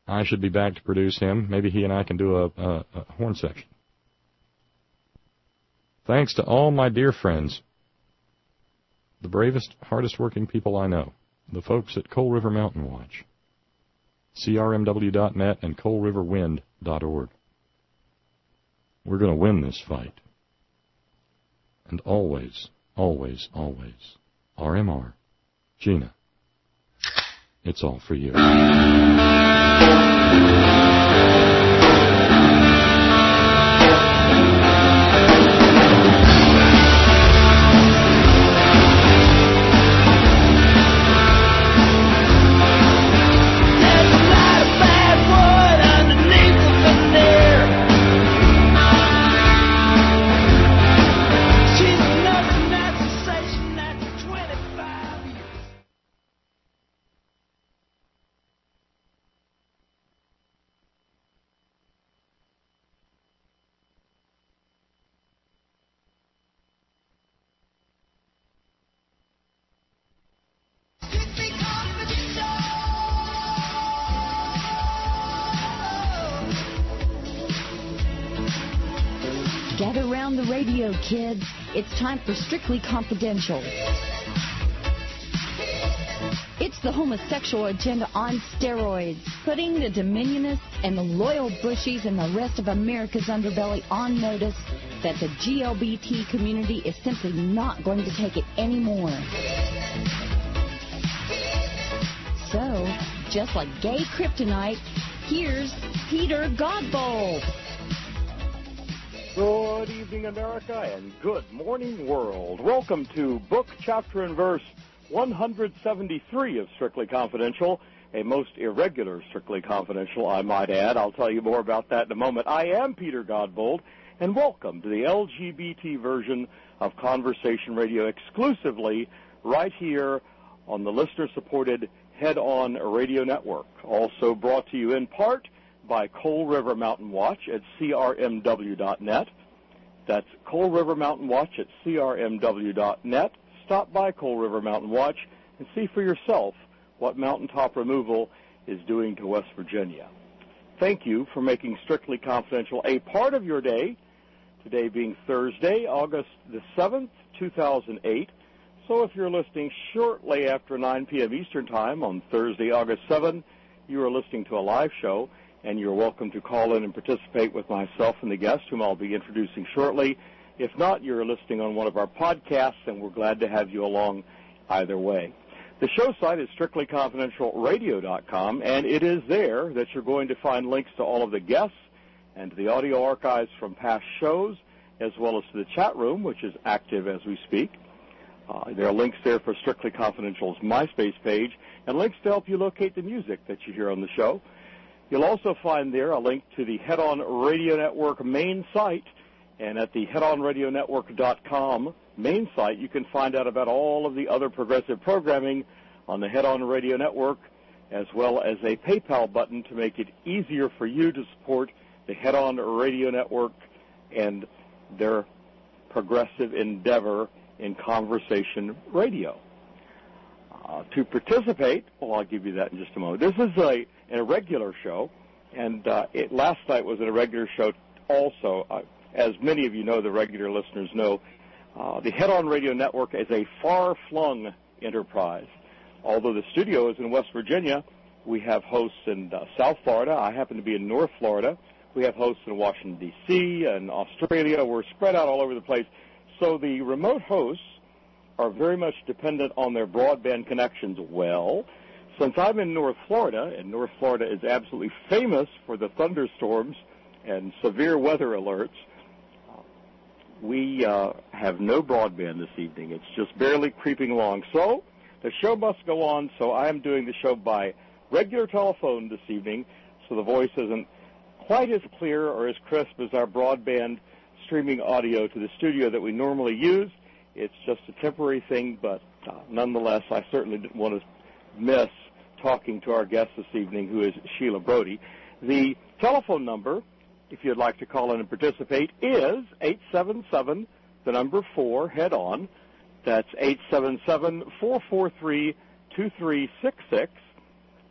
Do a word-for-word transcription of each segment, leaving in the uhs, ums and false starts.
I should be back to produce him. Maybe he and I can do a, a, a horn section. Thanks to all my dear friends, the bravest, hardest-working people I know, the folks at Coal River Mountain Watch, C R M W dot net and coal river wind dot org. We're going to win this fight. And always, always, always, R M R, Gina, it's all for you. Gather round the radio, kids. It's time for Strictly Confidential. It's the homosexual agenda on steroids, putting the Dominionists and the loyal Bushies and the rest of America's underbelly on notice that the G L B T community is simply not going to take it anymore. So, just like gay kryptonite, here's Peter Godbold. Good evening, America, and good morning, world. Welcome to Book, Chapter, and Verse one seventy-three of Strictly Confidential, a most irregular Strictly Confidential, I might add. I'll tell you more about that in a moment. I am Peter Godbold, and welcome to the L G B T version of Conversation Radio, exclusively right here on the listener-supported Head On Radio Network, also brought to you in part by Coal River Mountain Watch at C R M W dot net. That's Coal River Mountain Watch at C R M W dot net. Stop by Coal River Mountain Watch and see for yourself what mountaintop removal is doing to West Virginia. Thank you for making Strictly Confidential a part of your day, today being Thursday, August the seventh, two thousand eight. So if you're listening shortly after nine p.m. Eastern Time on Thursday, August seventh, you are listening to a live show, and you're welcome to call in and participate with myself and the guest, whom I'll be introducing shortly. If not, you're listening on one of our podcasts, and we're glad to have you along either way. The show site is strictly confidential radio dot com, and it is there that you're going to find links to all of the guests and to the audio archives from past shows, as well as to the chat room, which is active as we speak. Uh, there are links there for Strictly Confidential's MySpace page, and links to help you locate the music that you hear on the show. You'll also find there a link to the Head On Radio Network main site, and at the head on radio network dot com main site, you can find out about all of the other progressive programming on the Head On Radio Network, as well as a PayPal button to make it easier for you to support the Head On Radio Network and their progressive endeavor in conversation radio. Uh, to participate, well, I'll give you that in just a moment. This is a, an irregular show, and uh, it, last night was an irregular show also. Uh, as many of you know, the regular listeners know, uh, the Head On Radio Network is a far-flung enterprise. Although the studio is in West Virginia, we have hosts in uh, South Florida. I happen to be in North Florida. We have hosts in Washington, D C and Australia. We're spread out all over the place. So the remote hosts are very much dependent on their broadband connections. Well, since I'm in North Florida, and North Florida is absolutely famous for the thunderstorms and severe weather alerts, we uh, have no broadband this evening. It's just barely creeping along. So the show must go on, so I am doing the show by regular telephone this evening, so the voice isn't quite as clear or as crisp as our broadband streaming audio to the studio that we normally use. It's just a temporary thing, but uh, nonetheless, I certainly didn't want to miss talking to our guest this evening, who is Sheila Brody. The telephone number, if you'd like to call in and participate, is eight seven seven, the number four, head on. That's eight seven seven, four four three, two three six six.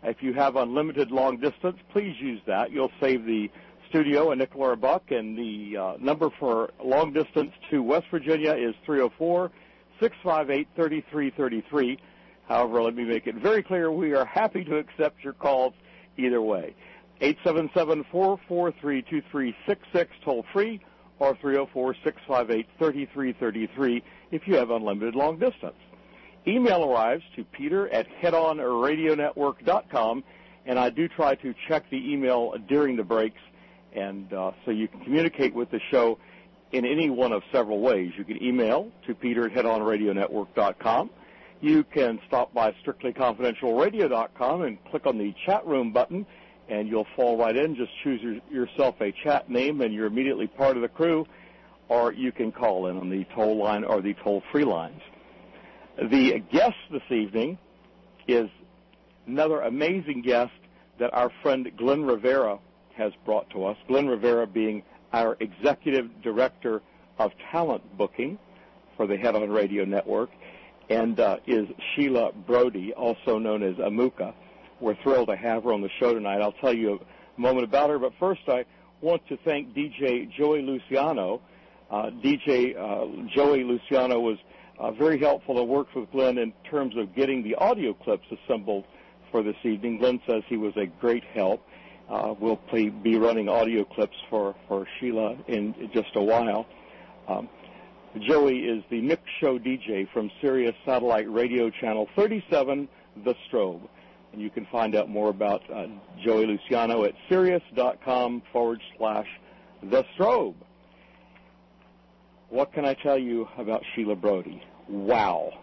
If you have unlimited long distance, please use that. You'll save the studio a nickel or a buck, and the uh, number for long distance to West Virginia is three oh four, six five eight, three three three three. However, let me make it very clear, we are happy to accept your calls either way. eight seven seven, four four three, two three six six, toll free, or three oh four, six five eight, three three three three if you have unlimited long distance. Email arrives to Peter at head on radio network dot com, and I do try to check the email during the breaks, and uh, so you can communicate with the show in any one of several ways. You can email to Peter at head on radio network dot com. You can stop by strictly confidential radio dot com and click on the chat room button, and you'll fall right in. Just choose your, yourself a chat name, and you're immediately part of the crew, or you can call in on the toll line or the toll-free lines. The guest this evening is another amazing guest that our friend Glenn Rivera has brought to us, Glenn Rivera being our Executive Director of Talent Booking for the Head On Radio Network, and uh, is Sheila Brody, also known as Amuka. We're thrilled to have her on the show tonight. I'll tell you a moment about her, but first I want to thank D J Joey Luciano. Uh, D J uh, Joey Luciano was uh, very helpful to work with Glenn in terms of getting the audio clips assembled for this evening. Glenn says he was a great help. Uh, we'll play, be running audio clips for, for Sheila in just a while. Um, Joey is the mix show D J from Sirius Satellite Radio Channel thirty-seven, The Strobe. And you can find out more about uh, Joey Luciano at sirius.com forward slash The Strobe. What can I tell you about Sheila Brody? Wow.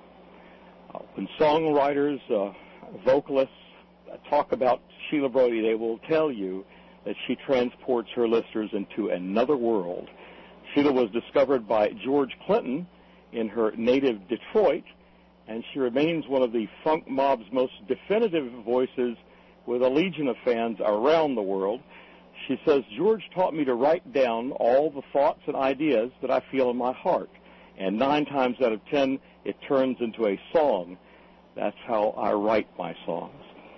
Uh, when songwriters, uh, vocalists uh, talk about Sheila Brody, they will tell you that she transports her listeners into another world. Sheila was discovered by George Clinton in her native Detroit, and she remains one of the funk mob's most definitive voices with a legion of fans around the world. She says, George taught me to write down all the thoughts and ideas that I feel in my heart, and nine times out of ten, it turns into a song. That's how I write my songs.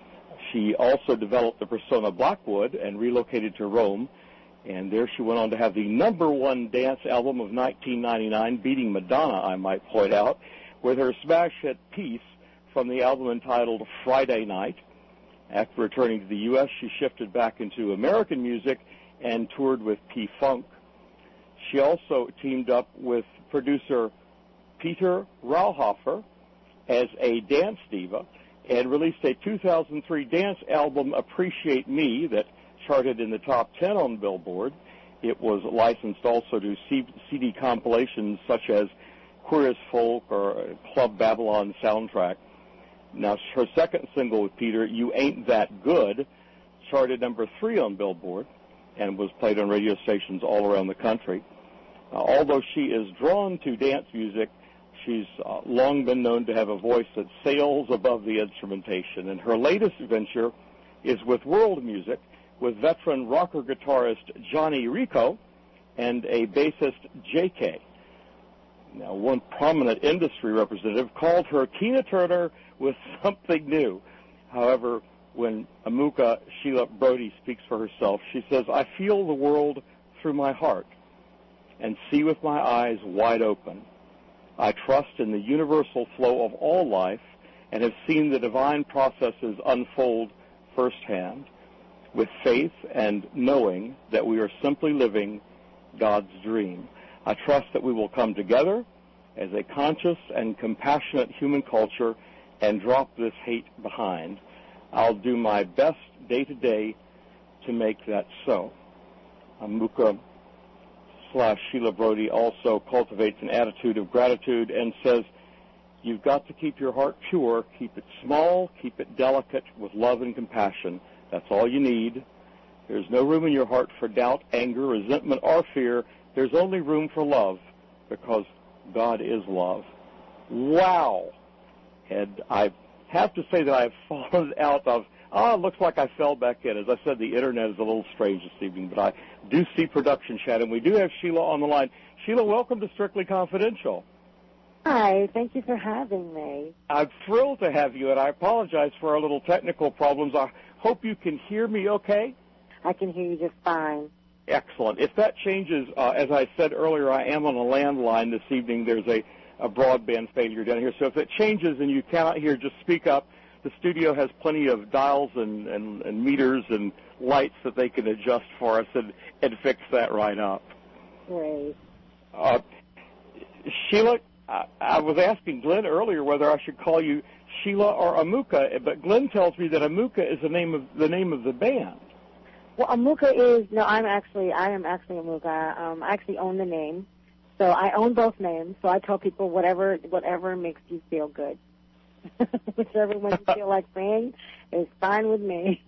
She also developed the persona Blackwood and relocated to Rome, and there she went on to have the number one dance album of nineteen ninety-nine, beating Madonna, I might point out, with her smash hit Peace from the album entitled Friday Night. After returning to the U S, she shifted back into American music and toured with P-Funk. She also teamed up with producer Peter Rauhofer as a dance diva and released a two thousand three dance album, Appreciate Me, that charted in the top ten on Billboard. It was licensed also to C D compilations such as Queer as Folk or Club Babylon soundtrack. Now, her second single with Peter, You Ain't That Good, charted number three on Billboard and was played on radio stations all around the country. Uh, although she is drawn to dance music, she's uh, long been known to have a voice that sails above the instrumentation. And her latest venture is with world music, with veteran rocker guitarist Johnny Rico and a bassist J K. Now, one prominent industry representative called her Tina Turner with something new. However, when Amuka Sheila Brody speaks for herself, she says, I feel the world through my heart and see with my eyes wide open. I trust in the universal flow of all life and have seen the divine processes unfold firsthand with faith and knowing that we are simply living God's dream. I trust that we will come together as a conscious and compassionate human culture and drop this hate behind. I'll do my best day to day to make that so. Amuka slash Sheila Brody also cultivates an attitude of gratitude and says, you've got to keep your heart pure, keep it small, keep it delicate with love and compassion. That's all you need. There's no room in your heart for doubt, anger, resentment, or fear. There's only room for love because God is love. Wow. And I have to say that I've fallen out of, oh, it looks like I fell back in. As I said, the Internet is a little strange this evening, but I do see production chat, and we do have Sheila on the line. Sheila, welcome to Strictly Confidential. Hi, thank you for having me. I'm thrilled to have you, and I apologize for our little technical problems. I hope you can hear me okay. I can hear you just fine. Excellent. If that changes, uh, as I said earlier, I am on a landline this evening. There's a, a broadband failure down here. So if it changes and you cannot hear, just speak up. The studio has plenty of dials and, and, and meters and lights that they can adjust for us and, and fix that right up. Great. Uh, Sheila, I, I was asking Glenn earlier whether I should call you Sheila or Amuka, but Glenn tells me that Amuka is the name of the name of the band. Well, Amuka is, no, I'm actually, I am actually Amuka. Um, I actually own the name. So I own both names. So I tell people whatever, whatever makes you feel good. Whichever one you feel like saying is fine with me.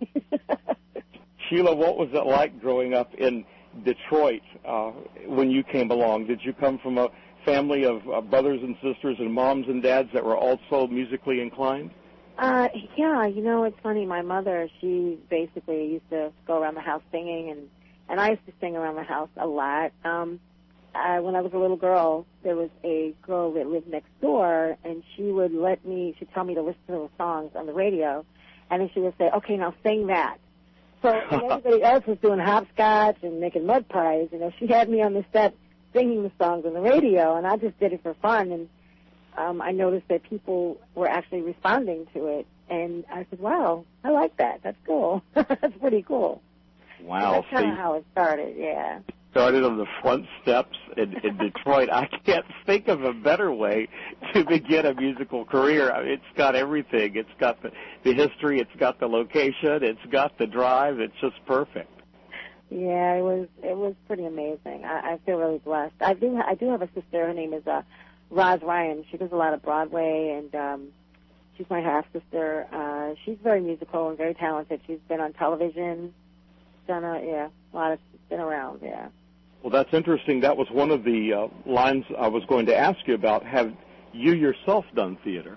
Sheila, what was it like growing up in Detroit uh, when you came along? Did you come from a family of uh, brothers and sisters and moms and dads that were also musically inclined? Uh, yeah, you know, it's funny. My mother, she basically used to go around the house singing, and, and I used to sing around the house a lot. Um, I, when I was a little girl, there was a girl that lived next door, and she would let me, she'd tell me to listen to the songs on the radio, and then she would say, okay, now sing that. So when everybody else was doing hopscotch and making mud pies, you know, she had me on the set singing the songs on the radio, and I just did it for fun, and um, I noticed that people were actually responding to it, and I said, wow, I like that. That's cool. That's pretty cool. Wow. So that's kind of how it started, yeah. Started on the front steps in, in Detroit. I can't think of a better way to begin a musical career. I mean, it's got everything. It's got the, the history. It's got the location. It's got the drive. It's just perfect. Yeah, it was it was pretty amazing. I, I feel really blessed. I do I do have a sister. Her name is uh, Roz Ryan. She does a lot of Broadway, and um, she's my half sister. Uh, she's very musical and very talented. She's been on television, done a yeah, a lot of been around. Yeah. Well, that's interesting. That was one of the uh, lines I was going to ask you about. Have you yourself done theater?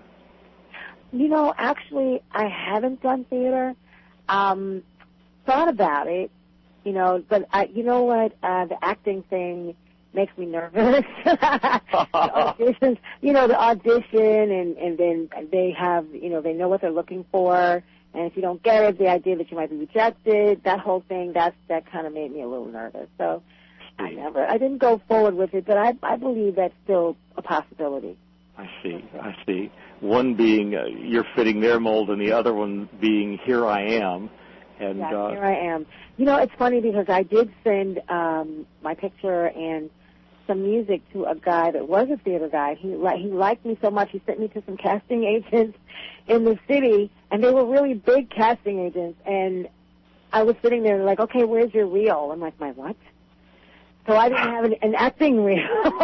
You know, actually, I haven't done theater. Um, thought about it, you know, but I, you know what? Uh, the acting thing makes me nervous. The auditions, you know, the audition, and and then they have, you know, they know what they're looking for, and if you don't get it, the idea that you might be rejected, that whole thing, that's that kind of made me a little nervous. So. I never, I didn't go forward with it, but I, I believe that's still a possibility. I see, I see. One being uh, you're fitting their mold, and the other one being here I am. And yeah, uh, here I am. You know, it's funny because I did send um, my picture and some music to a guy that was a theater guy. He li- he liked me so much, he sent me to some casting agents in the city, and they were really big casting agents. And I was sitting there like, okay, where's your reel? I'm like, my what? So I didn't have an, an acting reel.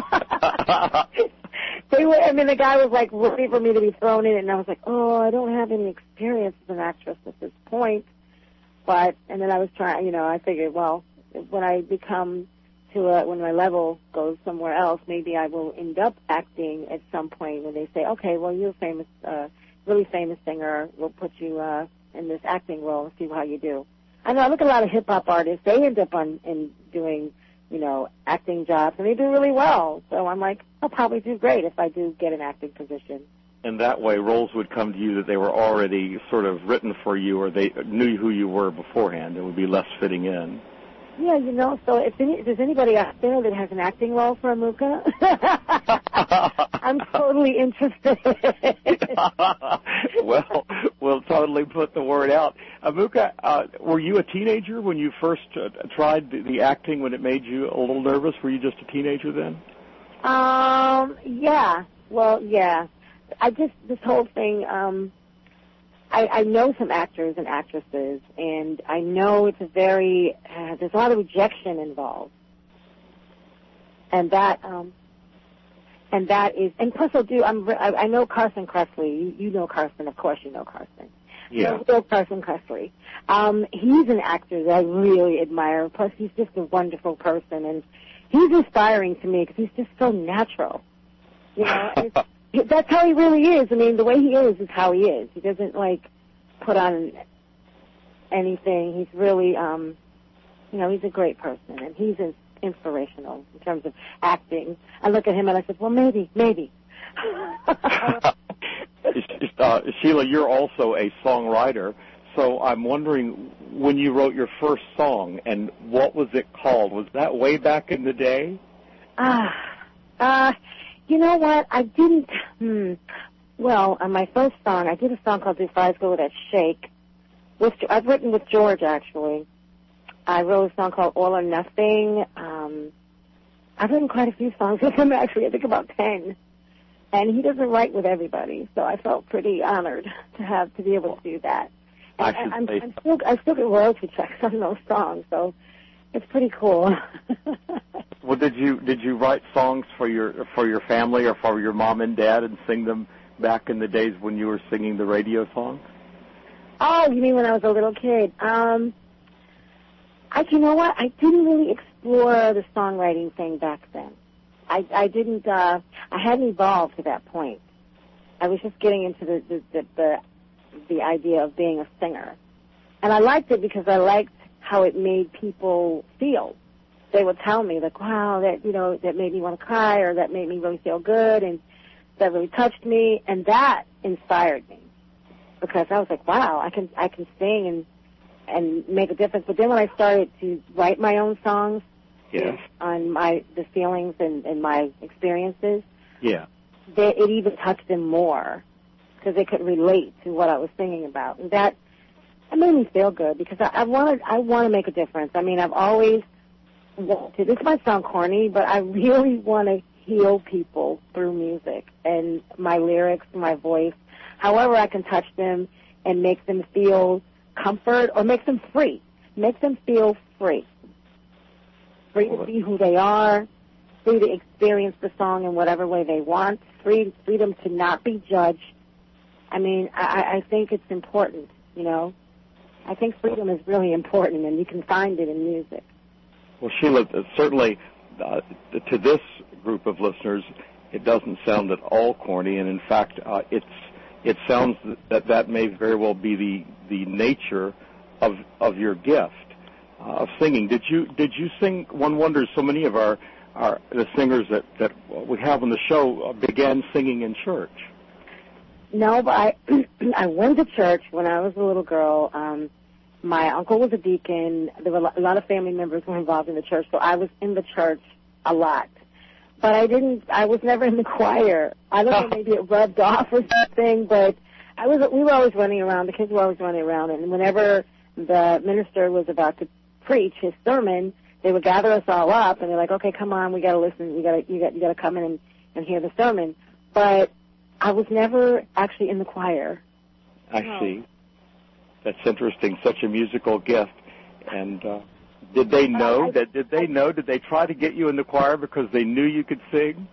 They were, I mean, the guy was like ready for me to be thrown in, and I was like, oh, I don't have any experience as an actress at this point. But, and then I was trying, you know, I figured, well, when I become to a, when my level goes somewhere else, maybe I will end up acting at some point when they say, okay, well, you're a famous, uh, really famous singer. We'll put you uh, in this acting role and see how you do. I know, I look at a lot of hip-hop artists. They end up on in doing, you know, acting jobs, and they do really well. So I'm like, I'll probably do great if I do get an acting position. And that way roles would come to you that they were already sort of written for you, or they knew who you were beforehand. It would be less fitting in. Yeah, you know, so if, any, if there's anybody out there that has an acting role for Amuka, I'm totally interested. Well, we'll totally put the word out. Amuka, uh, were you a teenager when you first uh, tried the, the acting, when it made you a little nervous? Were you just a teenager then? Um, yeah. Well, yeah. I just, this whole thing, um, I, I know some actors and actresses, and I know it's a very, uh, there's a lot of rejection involved. And that, um, and that is, and plus I do, I'm, I, I know Carson Kressley. You, you know Carson, of course you know Carson. Yeah. You know Carson Kressley. Um, he's an actor that I really admire. Plus he's just a wonderful person, and he's inspiring to me because he's just so natural. You know, it's, that's how he really is. I mean, the way he is is how he is. He doesn't, like, put on anything. He's really, um, you know, he's a great person, and he's in, inspirational in terms of acting. I look at him and I said, well, maybe, maybe. uh, Sheila, you're also a songwriter, so I'm wondering when you wrote your first song and what was it called? Was that way back in the day? Ah, uh, uh, you know what? I didn't. Hmm. Well, on my first song, I did a song called "If Eyes Go That Shake." With, I've written with George, actually. I wrote a song called "All or Nothing." Um, I've written quite a few songs with him, actually. I think about ten. And he doesn't write with everybody, so I felt pretty honored to have to be able to do that. And, and I'm, I'm still, I still get royalty checks on those songs, so it's pretty cool. Well, did you did you write songs for your for your family or for your mom and dad and sing them back in the days when you were singing the radio songs? Oh, you mean when I was a little kid? Um, I, you know what? I didn't really explore the songwriting thing back then. I, I didn't. Uh, I hadn't evolved to that point. I was just getting into the the, the the the idea of being a singer, and I liked it because I liked how it made people feel. They would tell me like, "Wow, that you know that made me want to cry," or "That made me really feel good," and that really touched me, and that inspired me because I was like, "Wow, I can I can sing and and make a difference." But then when I started to write my own songs, yes, on my the feelings and, and my experiences, yeah, they, it even touched them more because they could relate to what I was singing about, and that that made me feel good because I, I wanted I want to make a difference. I mean, I've always wanted. This might sound corny, but I really want to heal people through music and my lyrics, my voice, however I can touch them and make them feel comfort or make them free, make them feel free. Free to be who they are, free to experience the song in whatever way they want, free freedom to not be judged. I mean, I, I think it's important, you know. I think freedom is really important, and you can find it in music. Well, Sheila, certainly uh, to this group of listeners, it doesn't sound at all corny, and in fact, uh, it's it sounds that that may very well be the the nature of of your gift. Uh, of singing. Did you did you sing? One wonders. So many of our, our the singers that, that we have on the show began singing in church. No, but I I went to church when I was a little girl. Um, my uncle was a deacon. There were a lot of family members were involved in the church, so I was in the church a lot. But I didn't. I was never in the choir. I don't know. Maybe it rubbed off or something. But I was. We were always running around. The kids were always running around, and whenever the minister was about to preach his sermon, they would gather us all up, and they're like, "Okay, come on, we got to listen. You got to, you got, you got to come in and, and hear the sermon." But I was never actually in the choir. I no. see. That's interesting. Such a musical gift. And uh, did they know uh, I, that? Did they I, know? Did they try to get you in the choir because they knew you could sing?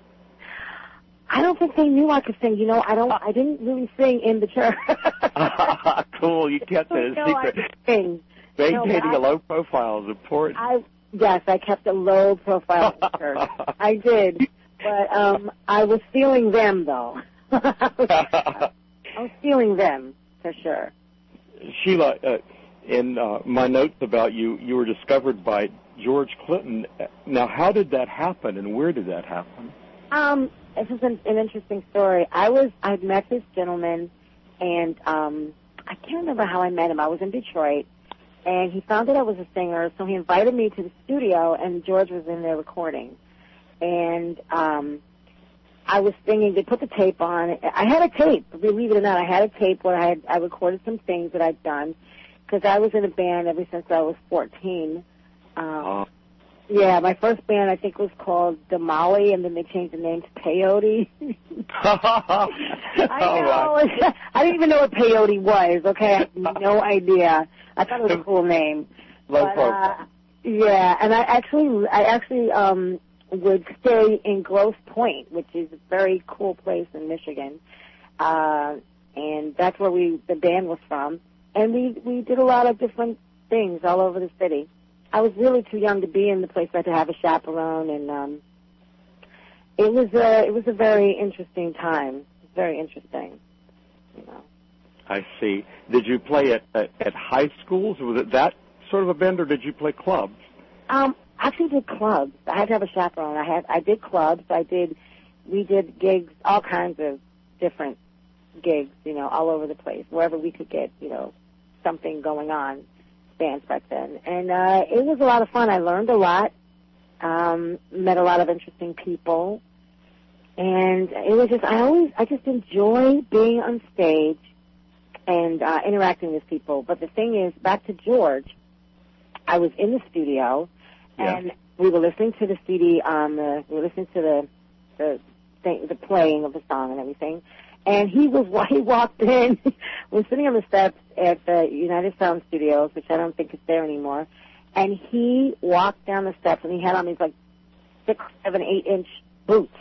I don't think they knew I could sing. You know, I don't. I didn't really sing in the church. Cool. You kept it a no, secret. I could sing. Maintaining no, I, a low profile is important. I yes, I kept a low profile in church. I did, but um, I was feeling them though. I, was, I was feeling them for sure. Sheila, uh, in uh, my notes about you, you were discovered by George Clinton. Now, how did that happen, and where did that happen? Um, this is an, an interesting story. I was I'd met this gentleman, and um, I can't remember how I met him. I was in Detroit. And he found that I was a singer, so he invited me to the studio, and George was in there recording. And um, I was singing. They put the tape on. I had a tape, believe it or not. I had a tape where I had I recorded some things that I'd done because I was in a band ever since I was fourteen. Um, oh. Yeah, my first band I think was called Damali, and then they changed the name to Peyote. I know. Right. I didn't even know what Peyote was. Okay, I had no idea. I thought it was a cool name. Low but, uh, yeah, and I actually, I actually um, would stay in Grosse Pointe, which is a very cool place in Michigan, uh, and that's where we the band was from. And we we did a lot of different things all over the city. I was really too young to be in the place I had to have a chaperone, and um, it was a it was a very interesting time. Very interesting, you know. I see. Did you play at, at at high schools? Was it that sort of a band, or did you play clubs? Um, I actually did clubs. I had to have a chaperone. I had I did clubs. I did we did gigs, all kinds of different gigs, you know, all over the place, wherever we could get, you know, something going on, bands back then. And uh, it was a lot of fun. I learned a lot, um, met a lot of interesting people. And it was just, I always, I just enjoy being on stage and uh, interacting with people. But the thing is, back to George, I was in the studio, Yeah. and we were listening to the C D on the, we were listening to the, the, thing, the playing of the song and everything. And he was, he walked in, was sitting on the steps at the United Sound Studios, which I don't think is there anymore. And he walked down the steps, and he had on these like six, seven, eight inch boots.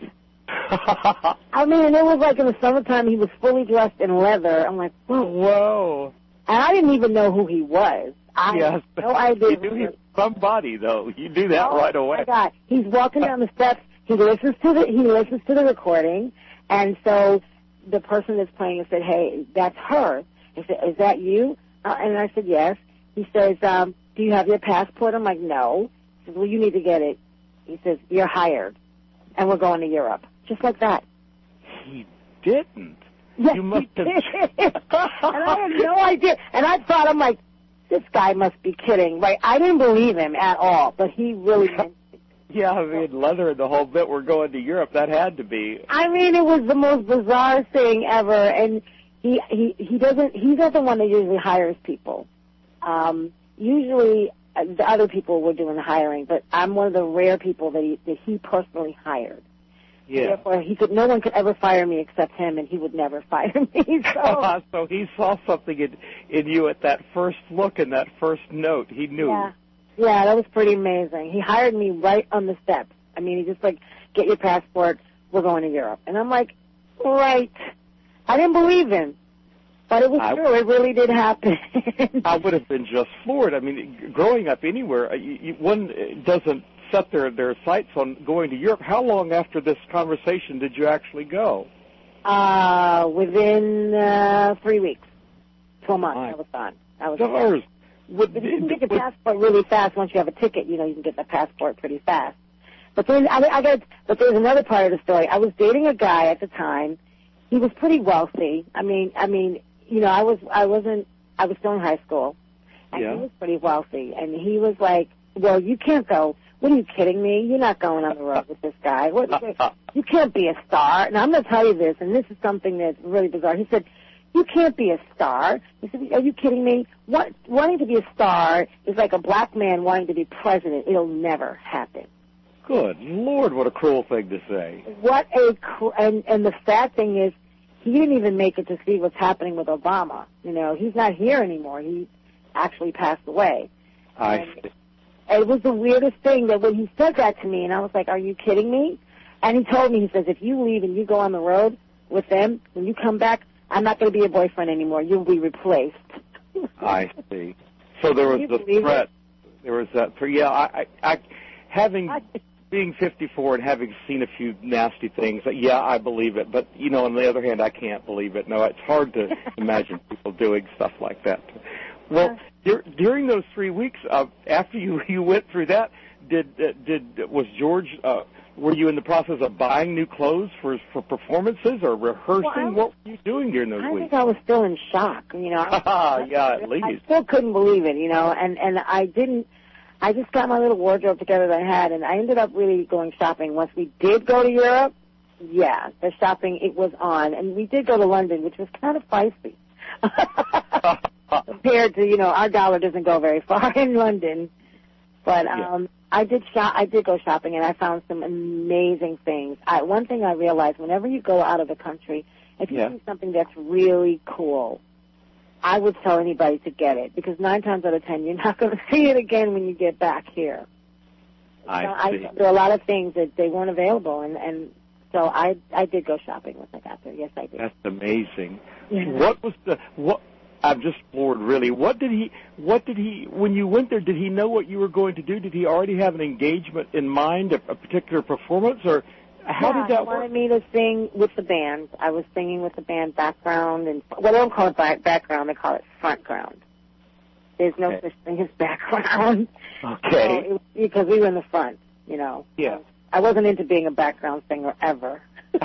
I mean, and it was like in the summertime, he was fully dressed in leather. I'm like, whoa. Whoa. And I didn't even know who he was. I Yes. had no idea. You knew he was somebody, though. You do that oh, right away. My God. He's walking down the steps. He listens to the he listens to the recording, and so the person that's playing said, "Hey, that's her." He said, "Is that you?" Uh, and I said, "Yes." He says, um, "Do you have your passport?" I'm like, "No." He says, "Well, you need to get it." He says, "You're hired, and we're going to Europe." Just like that. He didn't. Yes, You must he have. did. And I had no idea. And I thought, I'm like, this guy must be kidding, right? I didn't believe him at all, but he really meant it. Yeah, I mean, leather and the whole bit. We're going to Europe. That had to be. I mean, it was the most bizarre thing ever. And he he he doesn't. He's not the one that usually hires people. Um, usually, uh, the other people were doing the hiring, but I'm one of the rare people that he that he personally hired. Yeah. Therefore, he could. No one could ever fire me except him, and he would never fire me. So, so he saw something in, in you at that first look and that first note. He knew. yeah, yeah, that was pretty amazing. He hired me right on the steps. I mean, he just like, get your passport. We're going to Europe, and I'm like, right. I didn't believe him, but it was I, true. It really did happen. I would have been just floored. I mean, growing up anywhere, you, you, one doesn't set their, their sights on going to Europe. How long after this conversation did you actually go? Uh, within uh, three weeks, two months, My I was gone. I was Stars. Would, But you can get your would, passport really fast once you have a ticket. You know, you can get the passport pretty fast. But there's, I, I got, but there's another part of the story. I was dating a guy at the time. He was pretty wealthy. I mean, I mean, you know, I was, I wasn't, I was still in high school, and Yeah. he was pretty wealthy. And he was like, "Well, you can't go. What are you kidding me? You're not going on the road with this guy. What, you can't be a star." And I'm going to tell you this, and this is something that's really bizarre. He said, "You can't be a star." He said, "Are you kidding me? What, wanting to be a star is like a black man wanting to be president. It'll never happen." Good Lord, what a cruel thing to say. What a cr- and and the sad thing is, he didn't even make it to see what's happening with Obama. You know, he's not here anymore. He actually passed away. I And it was the weirdest thing that when he said that to me, and I was like, "Are you kidding me?" And he told me, he says, "If you leave and you go on the road with them, when you come back, I'm not going to be your boyfriend anymore. You'll be replaced." I see. So there was Can you the believe threat. it? There was that. Yeah, I, I, I having I- being fifty-four and having seen a few nasty things, yeah, I believe it. But you know, on the other hand, I can't believe it. No, it's hard to imagine people doing stuff like that. Well, dur- during those three weeks, uh, after you you went through that, did uh, did was George? Uh, were you in the process of buying new clothes for for performances or rehearsing? Well, I- what were you doing during those I weeks? think I was still in shock, you know. I, Yeah, at I least. still couldn't believe it, you know, and and I didn't. I just got my little wardrobe together that I had, and I ended up really going shopping. Once we did go to Europe, yeah, the shopping, it was on, and we did go to London, which was kind of feisty compared to, you know, our dollar doesn't go very far in London. But um, Yeah. I did shop. I did go shopping, and I found some amazing things. I, one thing I realized: whenever you go out of the country, if you Yeah. see something that's really cool, I would tell anybody to get it, because nine times out of ten, you're not going to see it again when you get back here. I So I, see. there are a lot of things that they weren't available, and, and so I I did go shopping once I got there. Yes, I did. That's amazing. Yeah. What was the what? I'm just bored, really. What did he? What did he? When you went there, did he know what you were going to do? Did he already have an engagement in mind, a, a particular performance, or how yeah, did that he wanted work? me to sing with the band. I was singing with the band background, and well, they don't call it back, background; they call it front ground. There's no Okay. such thing as background. Okay. So it, because we were in the front, you know. Yeah. I wasn't into being a background singer ever.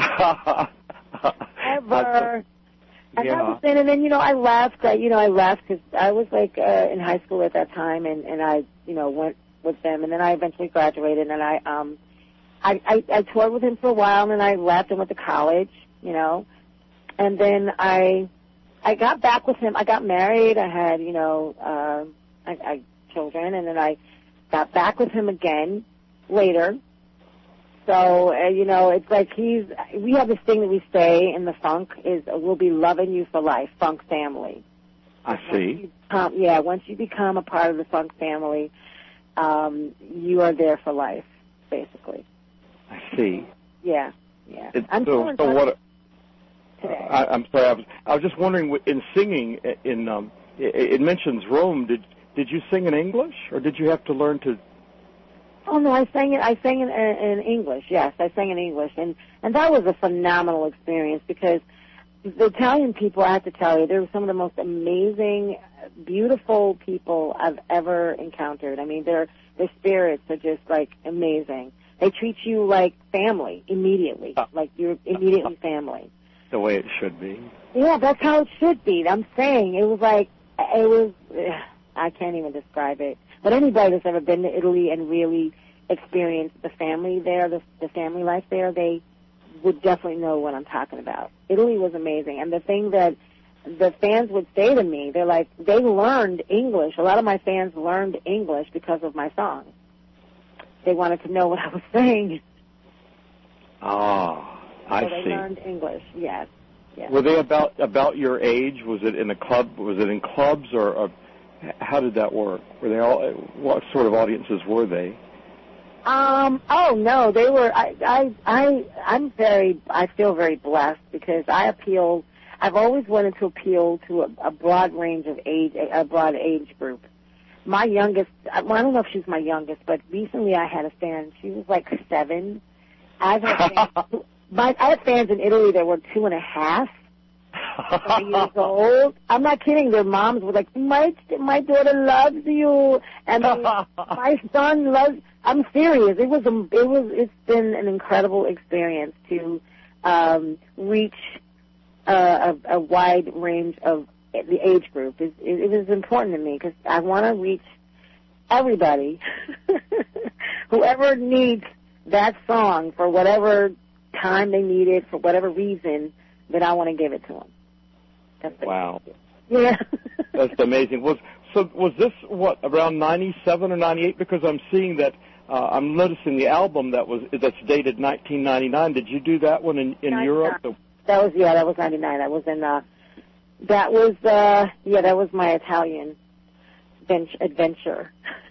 Ever. And Yeah. that was then, and then, you know, I left, I, you know, I left because I was, like, uh, in high school at that time, and, and I, you know, went with them, and then I eventually graduated, and I, um, I, I, I toured with him for a while, and then I left and went to college, you know, and then I, I got back with him, I got married, I had, you know, uh, I, I, children, and then I got back with him again later. So, uh, you know, it's like he's, we have this thing that we say in the funk is, uh, we'll be loving you for life, funk family. I see. Um, yeah, once you become a part of the funk family, um, you are there for life, basically. I see. Yeah, yeah. It, I'm so, still so what? today. I, I'm sorry. I was, I was just wondering. In singing, in um, it, it mentions Rome. Did did you sing in English, or did you have to learn to? Oh no, I sang it. I sang in, in English. Yes, I sang in English, and and that was a phenomenal experience because the Italian people, I have to tell you, they're some of the most amazing, beautiful people I've ever encountered. I mean, their their spirits are just like amazing. They treat you like family immediately, like you're immediately family. The way it should be. Yeah, that's how it should be. I'm saying it was like it was. I can't even describe it. But anybody that's ever been to Italy and really experienced the family there, the, the family life there, they would definitely know what I'm talking about. Italy was amazing. And the thing that the fans would say to me, they're like, they learned English. A lot of my fans learned English because of my songs. They wanted to know what I was saying. Ah, I so they see. learned English, yes. yes. Were they about about your age? Was it in a club? Was it in clubs, or, or how did that work? Were they all? What sort of audiences were they? Um. Oh no, they were. I. I. I. I'm very. I feel very blessed because I appeal. I've always wanted to appeal to a, a broad range of age, a broad age group. My youngest. Well, I don't know if she's my youngest, but recently I had a fan. She was like seven. I've had fans. My, I had fans in Italy that were two and a half. years old. I'm not kidding. Their moms were like, my my daughter loves you, and my son loves. I'm serious. It was a, it was. It's been an incredible experience to um, reach uh, a, a wide range of the age group. It, it, it is important to me because I want to reach everybody, whoever needs that song for whatever time they need it, for whatever reason, that I want to give it to them. That's Wow. Yeah. That's amazing. Was so was this what around ninety-seven or ninety-eight? Because I'm seeing that uh, I'm noticing the album that was that's dated nineteen ninety-nine. Did you do that one in, in Europe? That was yeah, that was ninety-nine. That was in uh, that was uh, yeah, that was my Italian adventure.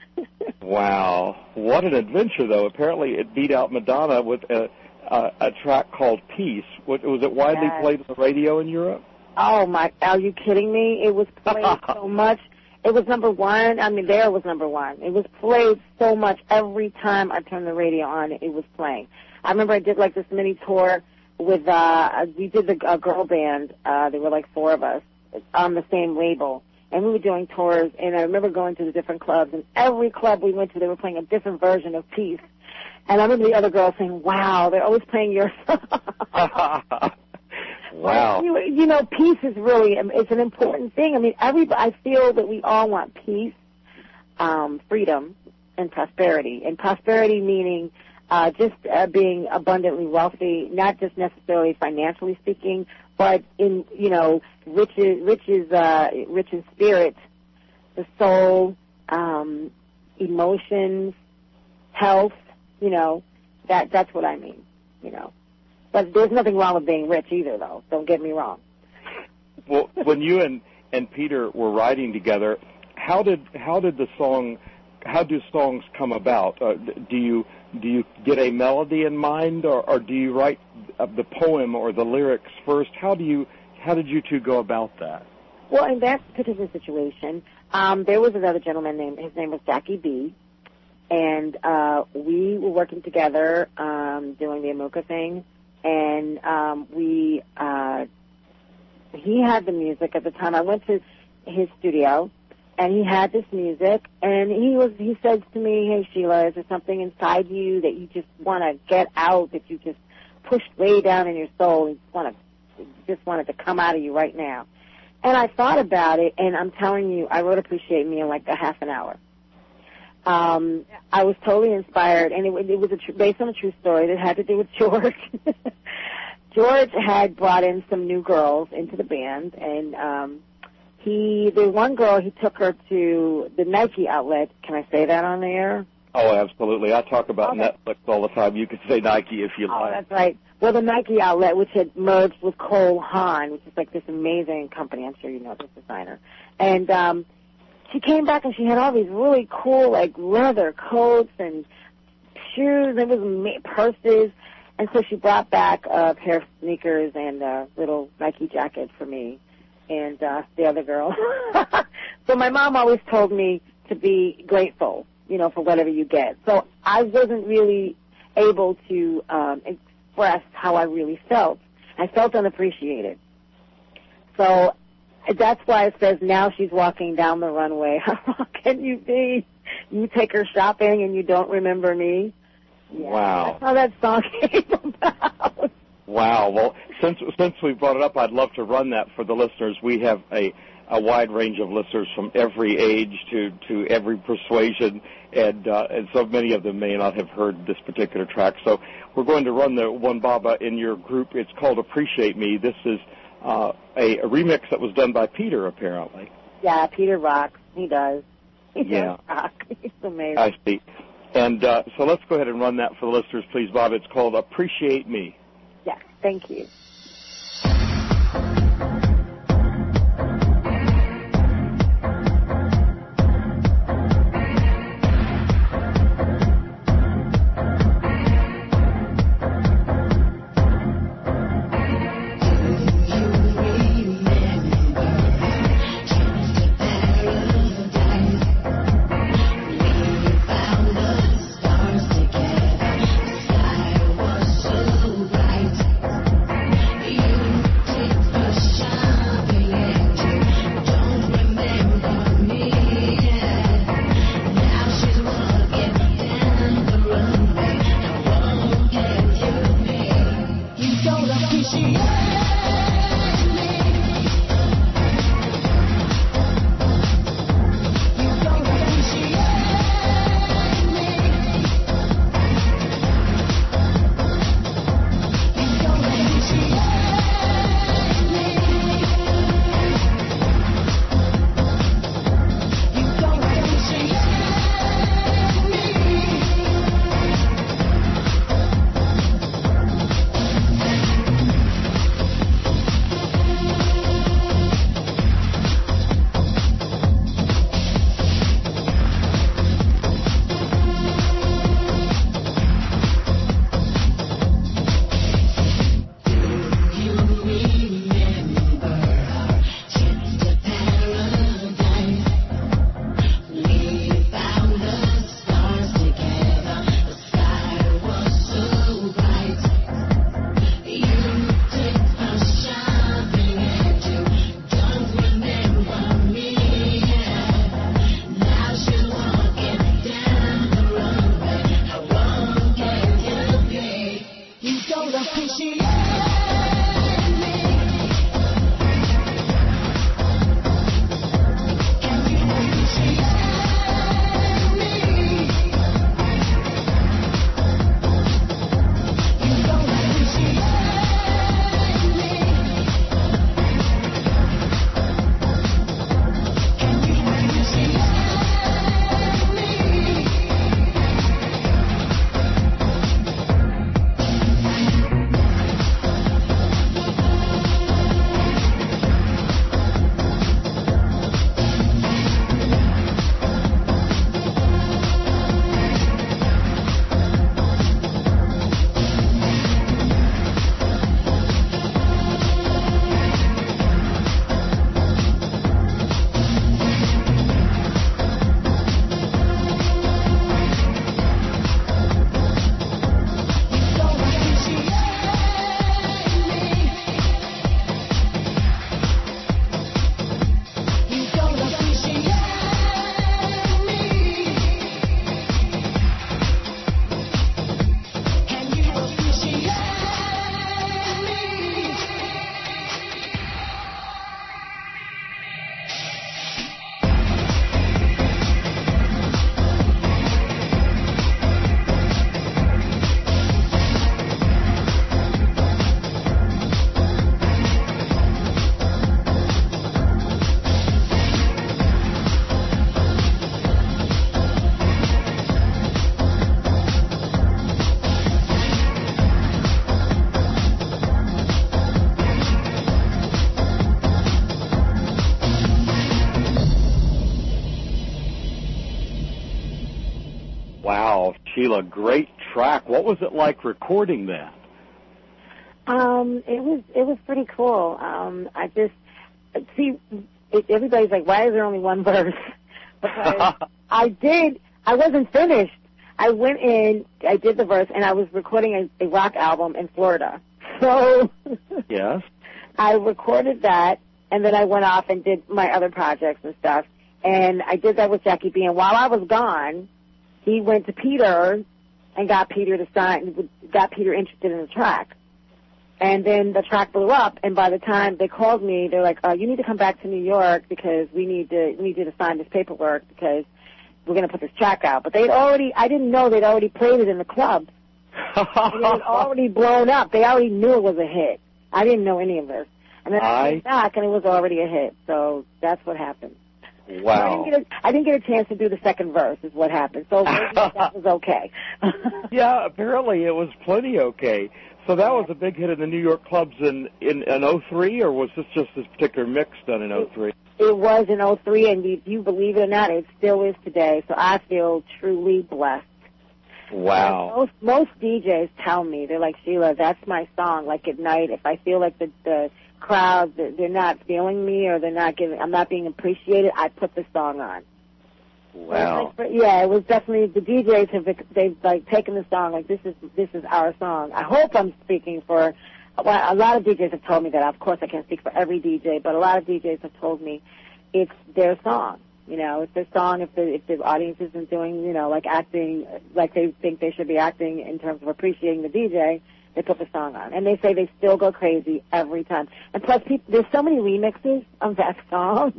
Wow, what an adventure though! Apparently, it beat out Madonna with a a, a track called "Peace." What, was it widely yes. played on the radio in Europe? Oh my! Are you kidding me? It was played so much. It was number one. I mean, there was number one. It was played so much every time I turned the radio on. It was playing. I remember I did like this mini tour with. uh We did the uh, girl band. Uh There were like four of us on the same label, and we were doing tours. And I remember going to the different clubs, and every club we went to, they were playing a different version of Peace. And I remember the other girls saying, "Wow, they're always playing your song." Wow. You, you know, peace is really, it's an important thing. I mean, everybody, I feel that we all want peace, um, freedom, and prosperity. And prosperity meaning uh, just uh, being abundantly wealthy, not just necessarily financially speaking, but in, you know, riches, riches, uh, rich in spirit, the soul, um, emotions, health, you know, that that's what I mean, you know. But there's nothing wrong with being rich either, though. Don't get me wrong. Well, when you and, and Peter were writing together, how did how did the song, how do songs come about? Uh, do you do you get a melody in mind, or, or do you write the poem or the lyrics first? How do you how did you two go about that? Well, in that particular situation, um, there was another gentleman named his name was Jackie B, and uh, we were working together um, doing the Amuka thing. And um, we, uh, he had the music at the time. I went to his studio, and he had this music, and he was he said to me, "Hey Sheila, is there something inside you that you just want to get out, that you just pushed way down in your soul, and just want to just wanted to come out of you right now?" And I thought about it, and I'm telling you, I wrote "Appreciate Me" in like a half an hour. Um, I was totally inspired, and it, it was a tr- based on a true story that had to do with George. George had brought in some new girls into the band, and um, he, the one girl, he took her to the Nike outlet. Can I say that on the air? Oh, absolutely. I talk about okay. Netflix all the time. You can say Nike if you oh, like. Oh, that's right. Well, the Nike outlet, which had merged with Cole Haan, which is like this amazing company. I'm sure you know this designer. And um, she came back and she had all these really cool, like, leather coats and shoes. It was ma- purses. And so she brought back a pair of sneakers and a little Nike jacket for me and uh, the other girl. So my mom always told me to be grateful, you know, for whatever you get. So I wasn't really able to um, express how I really felt. I felt unappreciated. So that's why it says, now she's walking down the runway. How can you be? You take her shopping and you don't remember me? Yeah, wow. That's how that song came about. Wow. Well, since since we brought it up, I'd love to run that for the listeners. We have a, a wide range of listeners from every age to, to every persuasion, and, uh, and so many of them may not have heard this particular track. So we're going to run the one, Baba, in your group. It's called Appreciate Me. This is uh, a, a remix that was done by Peter, apparently. Yeah, Peter rocks. He does. He yeah. does rock. He's amazing. I see. And uh, so let's go ahead and run that for the listeners, please, Bob. It's called Appreciate Me. Yes, thank you. Stars together, the sky was so bright. Wow, Sheila, great track. What was it like recording that? Um, it was it was pretty cool. Um, I just see it, everybody's like, why is there only one verse? Because I did. I wasn't finished. I went in, I did the verse, and I was recording a, a rock album in Florida. So yes, I recorded that, and then I went off and did my other projects and stuff. And I did that with Jackie B. And while I was gone, he went to Peter and got Peter to sign, got Peter interested in the track. And then the track blew up, and by the time they called me, they're like, uh, you need to come back to New York because we need to we need you to sign this paperwork because we're going to put this track out. But they'd already, I didn't know they'd already played it in the club. It had already blown up. They already knew it was a hit. I didn't know any of this. And then I, I came back, and it was already a hit. So that's what happened. Wow. So I, didn't get a, I didn't get a chance to do the second verse is what happened. So maybe that was okay. Yeah, apparently it was plenty okay. So that was a big hit in the New York clubs in in, in oh three, or was this just this particular mix done in oh three? It, it was in oh three, and if you believe it or not, it still is today. So I feel truly blessed. Wow. And most most D Js tell me, they're like, Sheila, that's my song. Like at night, if I feel like the the crowd, they're not feeling me or they're not giving, I'm not being appreciated, I put the song on. Wow. Like, yeah, it was definitely, the D Js have, they've like taken the song, like this is, this is our song. I hope I'm speaking for, well, a lot of D Js have told me that. Of course I can't speak for every D J, but a lot of D Js have told me it's their song. You know, it's their song if the, if the audience isn't doing, you know, like acting, like they think they should be acting in terms of appreciating the D J, they put the song on. And they say they still go crazy every time. And plus, people, there's so many remixes of that song.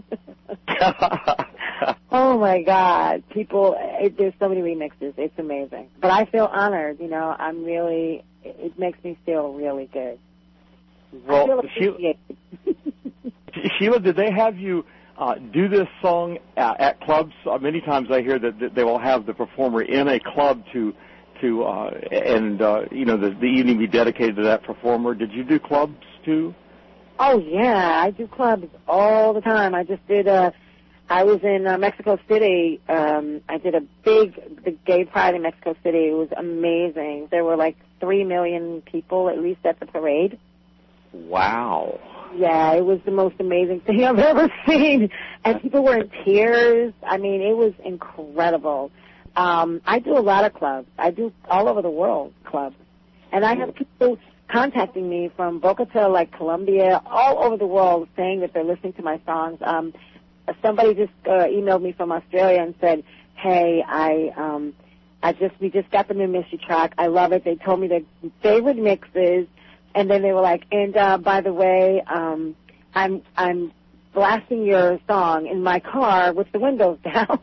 Oh, my God. People, it, there's so many remixes. It's amazing. But I feel honored, you know. I'm really, it, it makes me feel really good. Well, I feel Sheila, Sheila, did they have you uh, do this song at, at clubs? Uh, many times I hear that, that they will have the performer in a club to to uh, and uh, you know the, the evening be dedicated to that performer. Did you do clubs too? Oh yeah, I do clubs all the time. I just did a. I was in uh, Mexico City. Um, I did a big the gay pride in Mexico City. It was amazing. There were like three million people at least at the parade. Wow. Yeah, it was the most amazing thing I've ever seen, and people were in tears. I mean, it was incredible. Um, I do a lot of clubs. I do all over the world clubs. And I have people contacting me from Bogota, like Colombia, all over the world saying that they're listening to my songs. Um, somebody just uh, emailed me from Australia and said, hey, I um, I just we just got the new Mystery track. I love it. They told me their favorite mixes. And then they were like, and uh, by the way, um, I'm I'm blasting your song in my car with the windows down.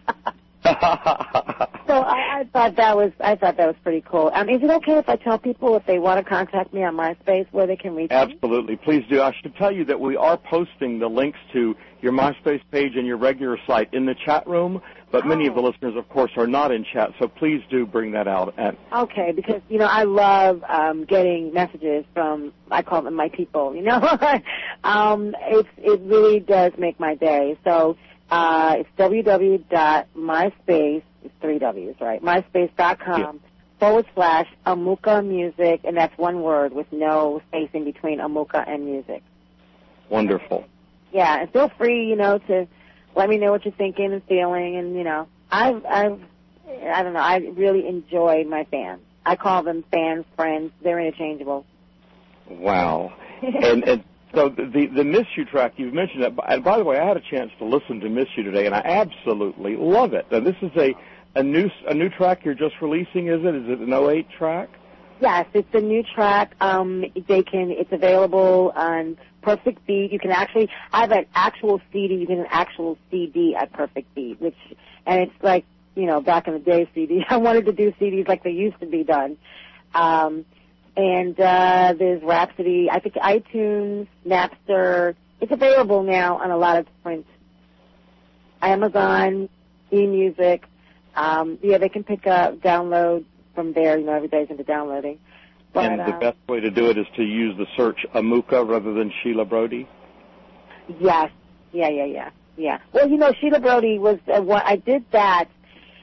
So I, I thought that was I thought that was pretty cool. Um, is it okay if I tell people if they want to contact me on MySpace where they can reach me? Absolutely, please do. I should tell you that we are posting the links to your MySpace page and your regular site in the chat room, but oh. many of the listeners, of course, are not in chat, so please do bring that out. And okay, because you know I love um, getting messages from I call them my people. You know, um, it's it really does make my day. So. Uh, it's www.myspace, it's three W's, right? myspace.com yeah. forward slash Amuka Music, and that's one word with no space in between Amuka and music. Wonderful. Yeah, and feel free, you know, to let me know what you're thinking and feeling, and, you know, I've, I've, I don't know, I really enjoy my fans. I call them fans, friends, they're interchangeable. Wow. and, and So the the Miss You track, you've mentioned that. And by the way, I had a chance to listen to Miss You today, and I absolutely love it. Now, this is a, a new a new track you're just releasing, is it? Is it an oh eight track? Yes, it's a new track. Um, they can. It's available on Perfect Beat. You can actually. I have an actual C D. You get an actual C D at Perfect Beat, which and it's like you know back in the day C D. I wanted to do C Ds like they used to be done. Um, And uh, there's Rhapsody, I think iTunes, Napster. It's available now on a lot of different Amazon, eMusic. Um, yeah, they can pick up, download from there. You know, everybody's into downloading. But, and the uh, best way to do it is to use the search Amuka rather than Sheila Brody? Yes. Yeah, yeah, yeah. Yeah. Well, you know, Sheila Brody was uh, what I did that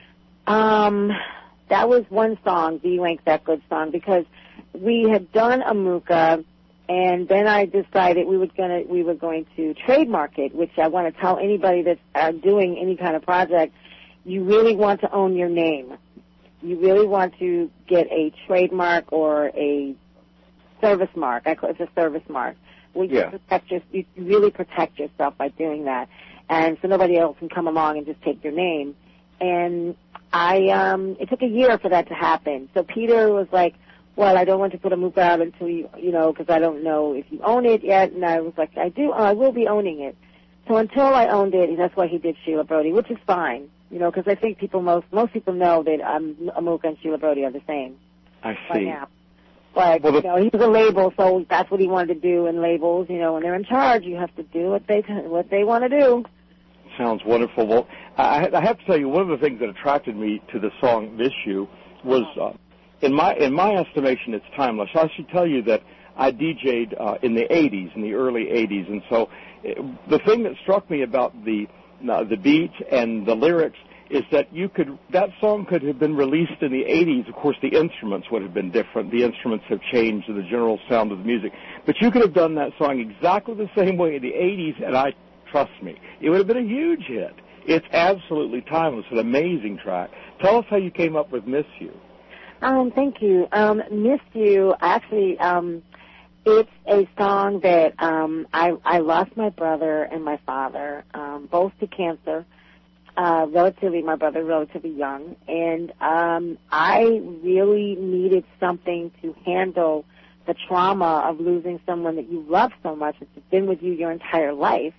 Um, that was one song, Do You Ain't That Good song, because we had done Amuka, and then I decided we were gonna we were going to trademark it, which I want to tell anybody that's uh, doing any kind of project, you really want to own your name. You really want to get a trademark or a service mark. I call it a service mark. We Yeah. protect your, you really protect yourself by doing that, and so nobody else can come along and just take your name. And I, um, it took a year for that to happen. So Peter was like, well, I don't want to put Amuka out until you, you know, because I don't know if you own it yet. And I was like, I do, I will be owning it. So until I owned it, that's why he did Sheila Brody, which is fine, you know, because I think people, most, most people know that um, Amuka and Sheila Brody are the same. I By see. now. But, Well, the- you know, he was a label, so that's what he wanted to do in labels. You know, when they're in charge, you have to do what they, what they want to do. Sounds wonderful. Well, I, I have to tell you, one of the things that attracted me to the song "Miss You" was, uh, in my in my estimation, it's timeless. I should tell you that I D J'd uh, in the eighties, in the early eighties, and so uh, the thing that struck me about the uh, the beat and the lyrics is that you could that song could have been released in the eighties. Of course, the instruments would have been different. The instruments have changed, and the general sound of the music. But you could have done that song exactly the same way in the eighties, and I. Trust me, it would have been a huge hit. It's absolutely timeless, an amazing track. Tell us how you came up with Miss You. Um, thank you. Um, Miss You, actually, um, it's a song that um, I, I lost my brother and my father, um, both to cancer, uh, relatively, my brother relatively young, and um, I really needed something to handle the trauma of losing someone that you love so much, that's been with you your entire life.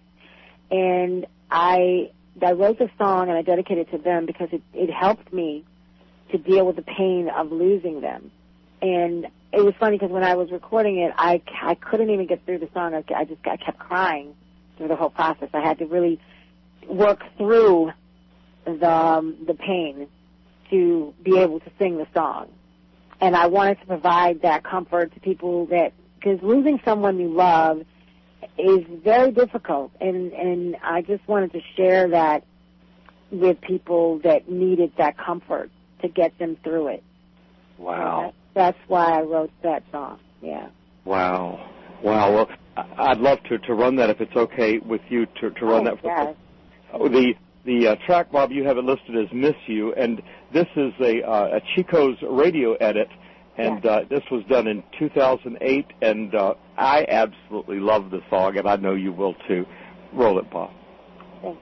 And I, I wrote the song and I dedicated it to them because it, it helped me to deal with the pain of losing them. And it was funny because when I was recording it, I, I couldn't even get through the song. I, I just I kept crying through the whole process. I had to really work through the, um, the pain to be able to sing the song. And I wanted to provide that comfort to people that, because losing someone you love is very difficult, and, and I just wanted to share that with people that needed that comfort to get them through it. Wow. That's, that's why I wrote that song, yeah. Wow. Wow. Well, I- I'd love to, to run that if it's okay with you to, to run Oh, that for yes. oh, the the uh, track, Bob, you have it listed as Miss You, and this is a, uh, a Chico's radio edit. And yes. uh, this was done in two thousand eight, and uh, I absolutely love the song, and I know you will too. Roll it, Bob. Thanks.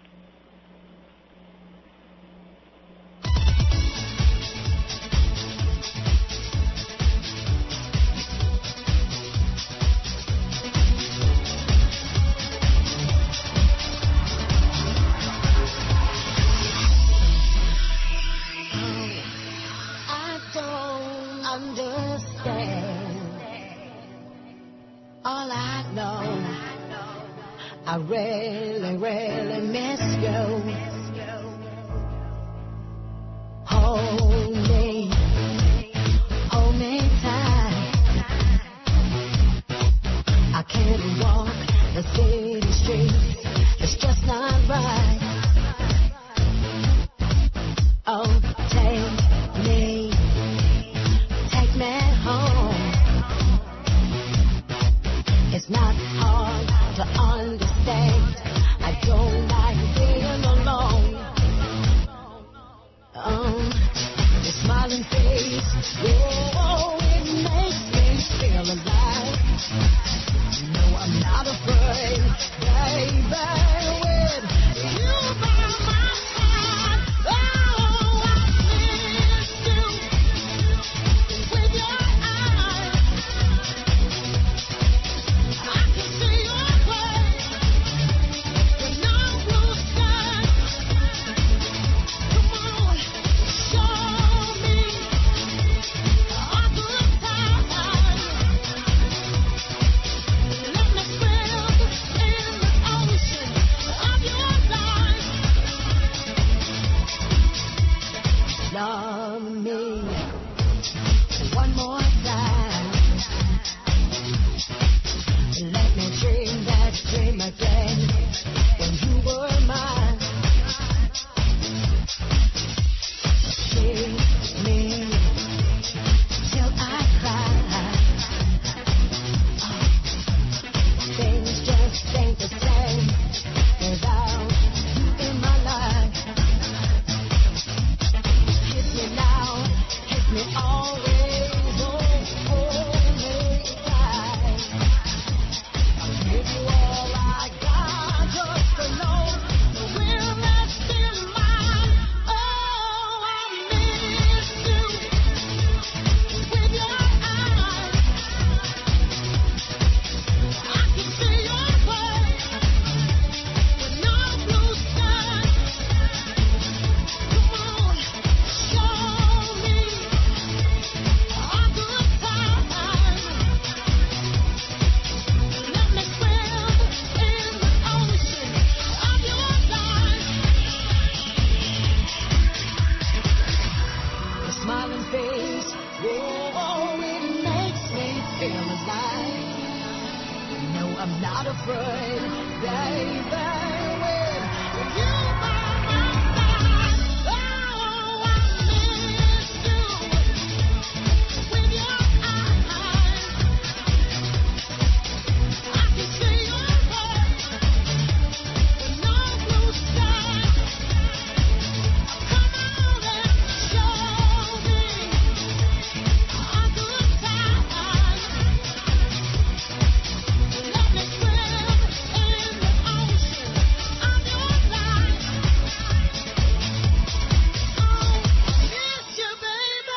All I know, I really, really miss you. Hold me, hold me tight. I can't walk the city streets, it's just not right. Oh, take me, take me home. It's not hard to understand. I don't like being alone. Um, your smiling face, oh, it makes me feel alive. You know I'm not afraid, baby, with you by my side. Oh, I miss you with your eyes. I can see your face when I'm blue skies. Come on, show me our good times. Let me swim in the ocean of your life. Love me one more time. Let me dream that dream again when you were mine. feel alive. No, I'm not afraid, baby. When you're by my side, oh, I miss you. With your eyes, I can see your voice, but no blue sky. Come on and show me a good time. Let me swim in the ocean of your life. Oh, yes, you, baby.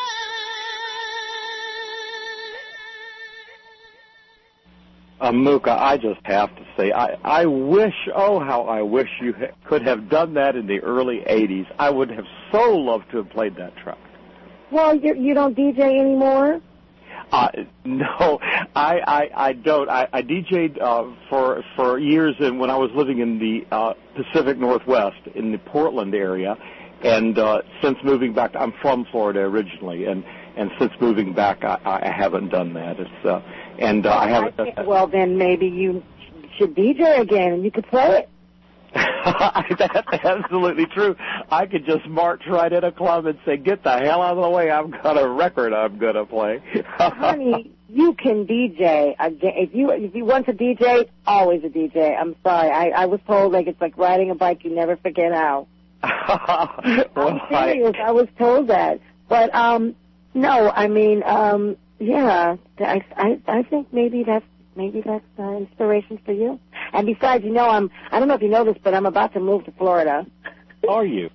Uh, Mooka, I just have to say, I, I wish, oh, how I wish you ha- could have done that in the early eighties. I would have so loved to have played that track. Well, you, you don't D J anymore? Uh, no, I, I, I don't. I, I D J'd uh, for for years and when I was living in the uh, Pacific Northwest, in the Portland area, and uh, since moving back, I'm from Florida originally, and, and since moving back, I, I haven't done that. It's uh, and uh, I haven't. I think, well, then maybe you should D J again, and you could play it. That's absolutely true. I could just march right in a club and say, "Get the hell out of the way! I've got a record I'm gonna play." Honey, you can D J again. If you if you want to D J, always a D J. I'm sorry. I, I was told like it's like riding a bike. You never forget how. well, I'm serious. I, I was told that. But um, no, I mean, um, yeah. I, I I think maybe that's maybe that's uh, inspiration for you. And besides, you know, I'm I don't know if you know this, but I'm about to move to Florida. Are you?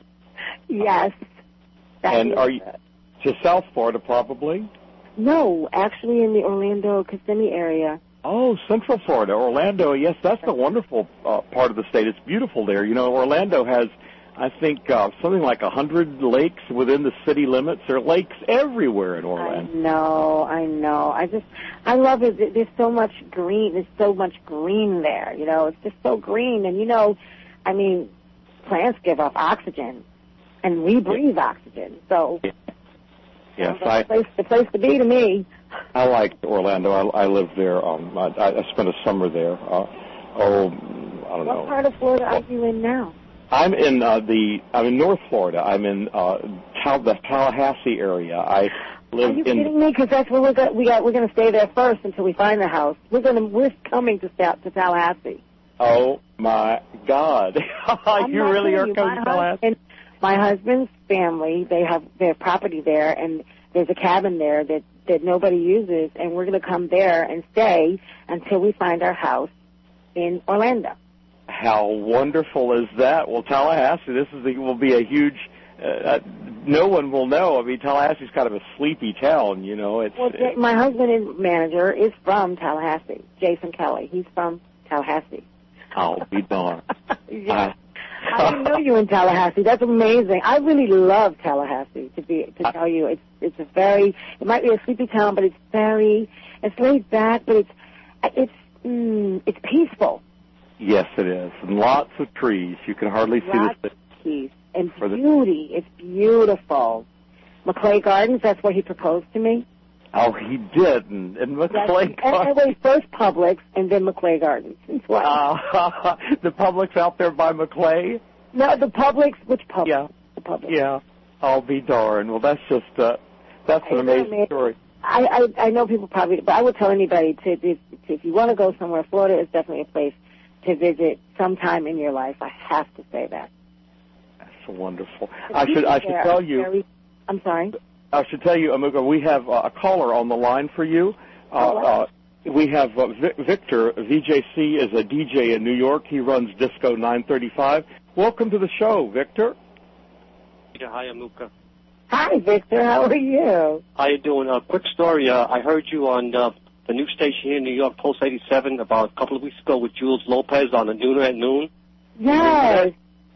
Yes. That And is, are you to South Florida, probably? No, actually in the Orlando, Kissimmee area. Oh, Central Florida, Orlando. Yes, that's the wonderful uh, part of the state. It's beautiful there. You know, Orlando has, I think, uh, something like a hundred lakes within the city limits. There are lakes everywhere in Orlando. I know, I know. I just, I love it. There's so much green. There's so much green there. You know, it's just so green. And you know, I mean, plants give off oxygen, and we breathe oxygen. So, Yes, that's I. the place, the place to be to me. I liked Orlando. I, I lived there. Um, I, I spent a summer there. Uh, oh, I don't know. What part of Florida are you in now? I'm in uh, the. I'm in North Florida. I'm in uh, Tal- the Tallahassee area. I live Are you in. kidding me? Because that's where we're go- we got. We're going to stay there first until we find the house. We're going to. We're coming to Ta- to Tallahassee. Oh my God! I'm you not really are kidding you. coming My to Tallahassee. husband- My husband's family, they have their property there, and there's a cabin there that, that nobody uses, and we're going to come there and stay until we find our house in Orlando. How wonderful is that? Well, Tallahassee, this is a, will be a huge. Uh, no one will know. I mean, Tallahassee's kind of a sleepy town, you know. It's. Well, it's my husband and manager is from Tallahassee, Jason Kelly. He's from Tallahassee. I'll be darned. Yeah. I didn't know you in Tallahassee. That's amazing. I really love Tallahassee. To be to tell you, it's it's a very. It might be a sleepy town, but it's very. It's laid back, but it's it's mm, it's peaceful. Yes, it is, and lots of trees. You can hardly Lots see the. of peace and For the- beauty. It's beautiful. McClay Gardens. That's where he proposed to me. Oh, he did, and, and Yes, McClay. and, and wait, first Publix and then McClay Gardens. That's why. Uh, the Publix out there by McClay. No, the Publix. Which Publix? Yeah. The Publix. Yeah, I'll be darned. Well, that's just uh, that's an Isn't that amazing amazing? story. I, I I know people probably, but I would tell anybody to, to, to if you want to go somewhere, Florida is definitely a place to visit sometime in your life. I have to say that. That's so wonderful. The I should people I should there tell are you. Very, I'm sorry. I should tell you, Amuka, we have uh, a caller on the line for you. Uh, Oh, wow. uh, we have uh, Vic- Victor, V J C, is a D J in New York. He runs Disco nine thirty-five. Welcome to the show, Victor. Yeah, hi, Amuka. Hi, Victor. How are you? How you doing? A uh, quick story. Uh, I heard you on uh, the new station here in New York, Pulse eighty-seven, about a couple of weeks ago with Jules Lopez on the Nooner at Noon. Yes.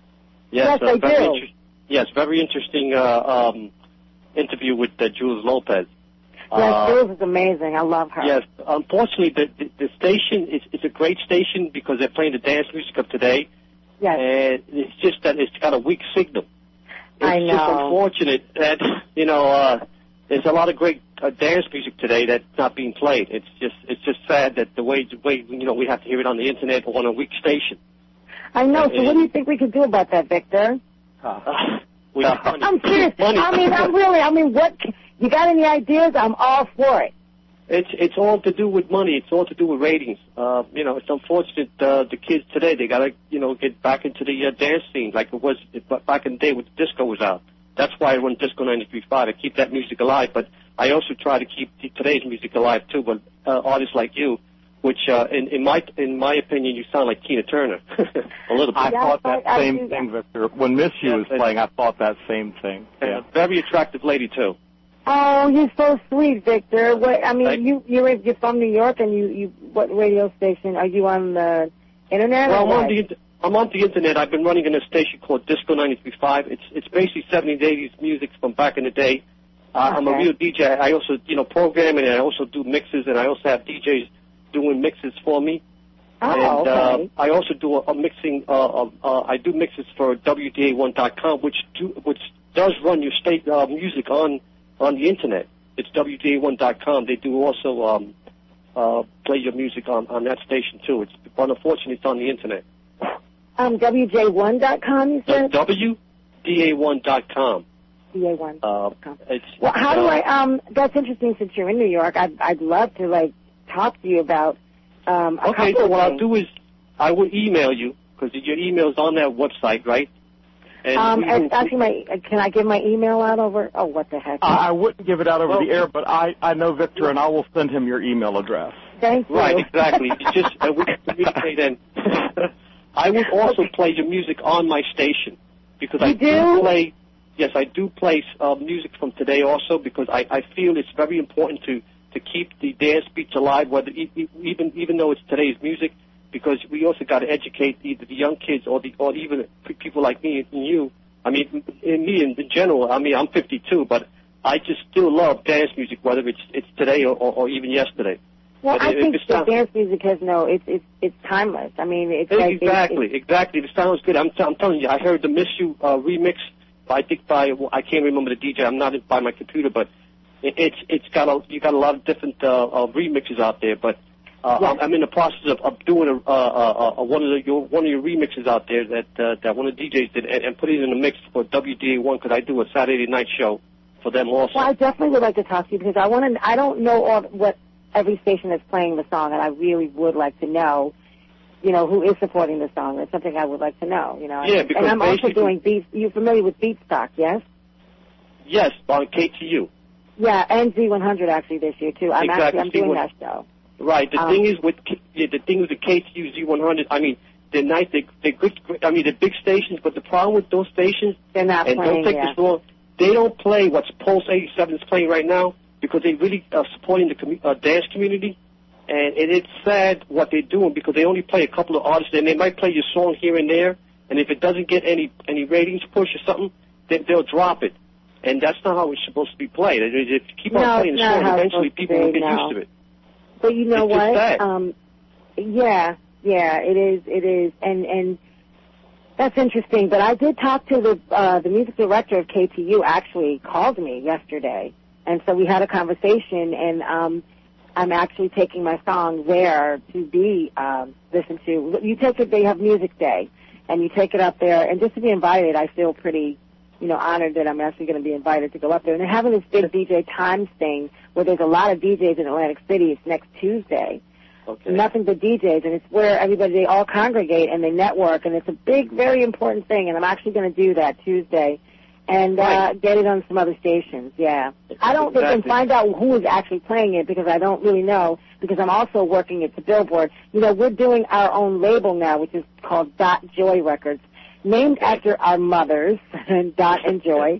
Yes, uh, I very do. inter- yes, very interesting uh, um, interview with uh, Jules Lopez. Yes, Uh, Jules is amazing. I love her. Yes, unfortunately, the, the, the station is, is a great station because they're playing the dance music of today. Yes. And it's just that it's got a weak signal. It's I just know. unfortunate that, you know, uh, there's a lot of great uh, dance music today that's not being played. It's just it's just sad that the way the way you know we have to hear it on the internet or on a weak station. I know. And, so what do you think we could do about that, Victor? Uh, we uh, I'm serious. Money. I mean, I'm really. I mean, what? You got any ideas? I'm all for it. It's it's all to do with money. It's all to do with ratings. Uh, you know, it's unfortunate uh, the kids today they gotta you know get back into the uh, dance scene like it was back in the day when the disco was out. That's why I run Disco ninety-three point five. I keep that music alive, but I also try to keep today's music alive too. But uh, artists like you, which uh, in, in my in my opinion, you sound like Tina Turner a little bit. I Yeah, thought I- that I same do thing, that. Victor. When Miss You Yeah, was but- playing, I thought that same thing. And Yeah. a very attractive lady too. Oh, you're so sweet, Victor. What? I mean, Thank you you're you're from New York, and you you what radio station are you on the internet? Well, or I'm what? on the inter- I'm on the internet. I've been running in a station called Disco ninety-three point five. It's it's basically seventies, eighties music from back in the day. Uh, I'm a Okay. real D J. I also you know program and I also do mixes, and I also have D Js doing mixes for me. Oh, and okay. uh, I also do a, a mixing. Uh, uh, uh, I do mixes for W D A one dot com, which do, which does run your state uh, music on on the internet. It's W D A one dot com. They do also um, uh, play your music on, on that station too. It's but unfortunately it's on the internet. Um, W J one dot com, you Uh, said? W D A one dot com. D A one Uh, dot com. it's, Well, how do uh, I? Um, that's interesting. Since you're in New York, I'd I'd love to like talk to you about um a Okay, couple so of what I'll things. do is I will email you because your email's on that website, right? And Um, we will- it's actually, my can I give my email out over? Oh, what the heck? I I wouldn't give it out over Well- the air, but I, I know Victor, and I will send him your email address. Thank you. Right, exactly. It's just uh, we can communicate then. I would also play your music on my station because I You do? play. Yes, I do play uh, music from today also because I, I feel it's very important to, to keep the dance beats alive, whether e- e- even even though it's today's music, because we also got to educate either the young kids or the or even people like me and you. I mean, in me in, in general. I mean, I'm fifty-two, but I just still love dance music, whether it's it's today or, or, or even yesterday. Well, But I if think it that sounds- dance music has no. It's it's it's timeless. I mean, it's like Exactly, It's, exactly. It sounds good. I'm, t- I'm telling you, I heard the Miss You uh, remix. I think by well, I can't remember the D J. I'm not by my computer, but it, it's it's got a you got a lot of different uh, uh, remixes out there. But uh, Yeah. I'm, I'm in the process of, of doing a, uh, uh, uh, one of the your, one of your remixes out there that uh, that one of the D Js did, and, and put it in the mix for W D A one because I do a Saturday night show for them also. Well, I definitely would like to talk to you because I want to. I don't know all what every station that's playing the song, and I really would like to know. You know, who is supporting the song? That's something I would like to know. You know, Yeah, because and I'm also basically- doing beats. You're familiar with Beatstock, yes? Yes, on K T U. Yeah, and Z one hundred actually this year too. I'm Exactly. actually I'm doing Z one that show. Right. The Um, thing is with K- yeah, the thing with the K T U Z one hundred. I mean, they're nice. They they're good. I mean, they're big stations, but the problem with those stations, They're not and playing don't take yet. this wrong, they don't play what's Pulse eighty-seven is playing right now because they really are supporting the commu- uh, dance community. And, and it's sad what they're doing because they only play a couple of artists, and they might play your song here and there. And if it doesn't get any any ratings push or something, then they'll drop it. And that's not how it's supposed to be played. If you keep on No, playing it's the not song, how it's eventually supposed to people will be, get no. used to it. But you know It's just what? sad. Um, yeah, yeah, it is. It is, and and that's interesting. But I did talk to the uh, the music director of K T U. Actually, called me yesterday, and so we had a conversation. And um, I'm actually taking my song there to be um, listened to. You take it. They have Music Day, and you take it up there. And just to be invited, I feel pretty, you know, honored that I'm actually going to be invited to go up there. And they're having this big D J Times thing where there's a lot of D Js in Atlantic City. It's next Tuesday. Okay. Nothing but D Js, and it's where everybody, they all congregate and they network, and it's a big, very important thing, and I'm actually going to do that Tuesday and uh, Right. get it on some other stations, yeah. I don't think and Exactly. find out who is actually playing it because I don't really know, because I'm also working at the Billboard. You know, we're doing our own label now, which is called Dot Joy Records, named after our mothers, Dot and Joy.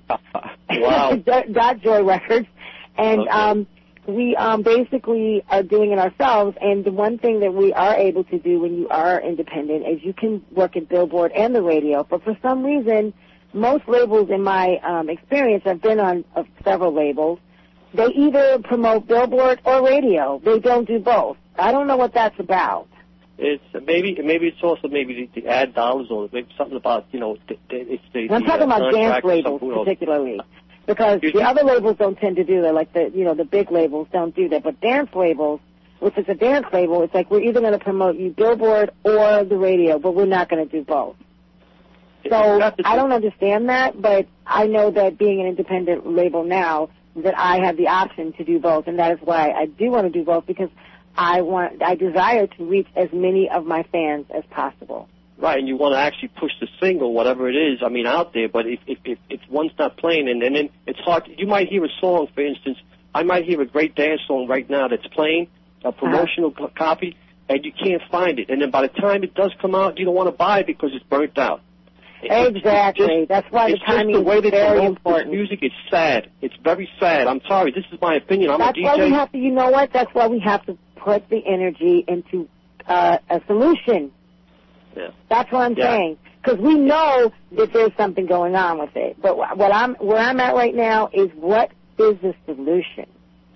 Wow. Dot Joy Records. And Okay. um, we um, basically are doing it ourselves. And the one thing that we are able to do when you are independent is you can work at Billboard and the radio. But for some reason, most labels in my um, experience, I've been on uh, several labels, they either promote Billboard or radio. They don't do both. I don't know what that's about. It's maybe maybe it's also maybe the, the ad dollars or maybe something about you know the, the, it's the. I'm the, talking uh, about dance contract or labels something else. particularly. Because the other labels don't tend to do that, like the, you know, the big labels don't do that. But dance labels, which is a dance label, it's like we're either going to promote you Billboard or the radio, but we're not going to do both. So I don't understand that, but I know that being an independent label now, that I have the option to do both, and that is why I do want to do both, because I want, I desire to reach as many of my fans as possible. Right, and you want to actually push the single, whatever it is, I mean, out there. But if if if, if one's not playing, and, and then it's hard. You might hear a song, for instance. I might hear a great dance song right now that's playing, a promotional uh-huh. copy, and you can't find it. And then by the time it does come out, you don't want to buy it because it's burnt out. Exactly. It's just, that's why the timing the way is very important. This music is sad. It's very sad. I'm sorry. This is my opinion. I'm that's a D J. That's why we have to. You know what? That's why we have to put the energy into uh, a solution. Yeah. That's what I'm yeah. saying. Because we know that there's something going on with it. But what I'm, where I'm at right now is, what is the solution?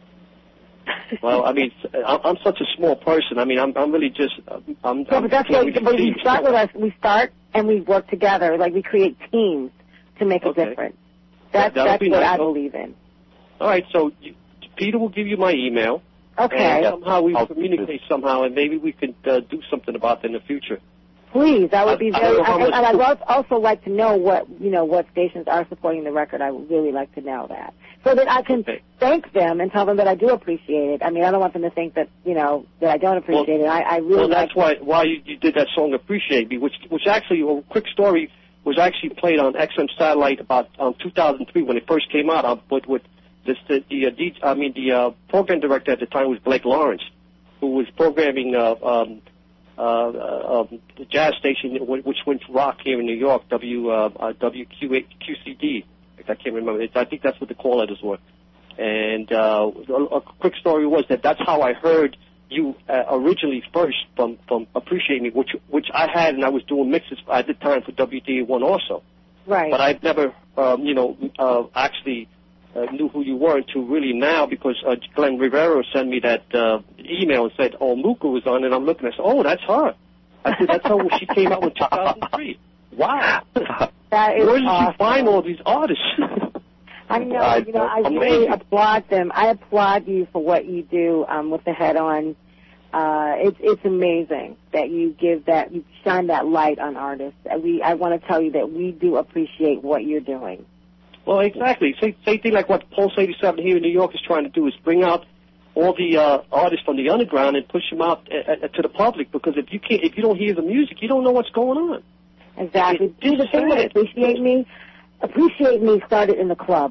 Well, I mean, I'm such a small person. I mean, I'm, I'm really just. I'm, yeah, but that's what we, but we start with us. We start and we work together. Like we create teams to make a okay. difference. That's That'll that's what nice. I believe in. All right, so you, Peter will give you my email. Okay. And somehow we communicate somehow, and maybe we could uh, do something about it in the future. Please, that would be I, very. I and, and I'd also like to know what you know what stations are supporting the record. I would really like to know that, so that I can okay. thank them and tell them that I do appreciate it. I mean, I don't want them to think that you know that I don't appreciate well, it. I, I really. Well, that's like why why you, you did that song "Appreciate Me," which which actually a quick story was actually played on X M satellite about um, two thousand three when it first came out. Um, with with this the, the uh, D, I mean the uh, program director at the time was Blake Lawrence, who was programming. Uh, um, Uh, uh, um, the jazz station which went to rock here in New York, W uh, uh, W Q C D. I can't remember. It's, I think that's what the call letters were. And uh, a, a quick story was that that's how I heard you uh, originally first from from Appreciate Me, which which I had, and I was doing mixes at the time for W D A one also. Right. But I've never, um, you know, uh, actually. Uh, knew who you were until really now, because uh, Glenn Rivero sent me that uh, email and said, oh, Mooka was on, and I'm looking, I said, oh, that's her. I said, that's her when she came out in two thousand three. Wow. That is Where did awesome. you find all these artists? I know, you know, I Amazing. really applaud them. I applaud you for what you do um, with the Head On. Uh, it's it's amazing that you give that, you shine that light on artists. We, I want to tell you that we do appreciate what you're doing. Well, exactly. Same, same thing like what Pulse eighty-seven here in New York is trying to do, is bring out all the uh, artists from the underground and push them out uh, uh, to the public. Because if you can't, if you don't hear the music, you don't know what's going on. Exactly. Do the thing with Appreciate Me. Appreciate Me started in the club.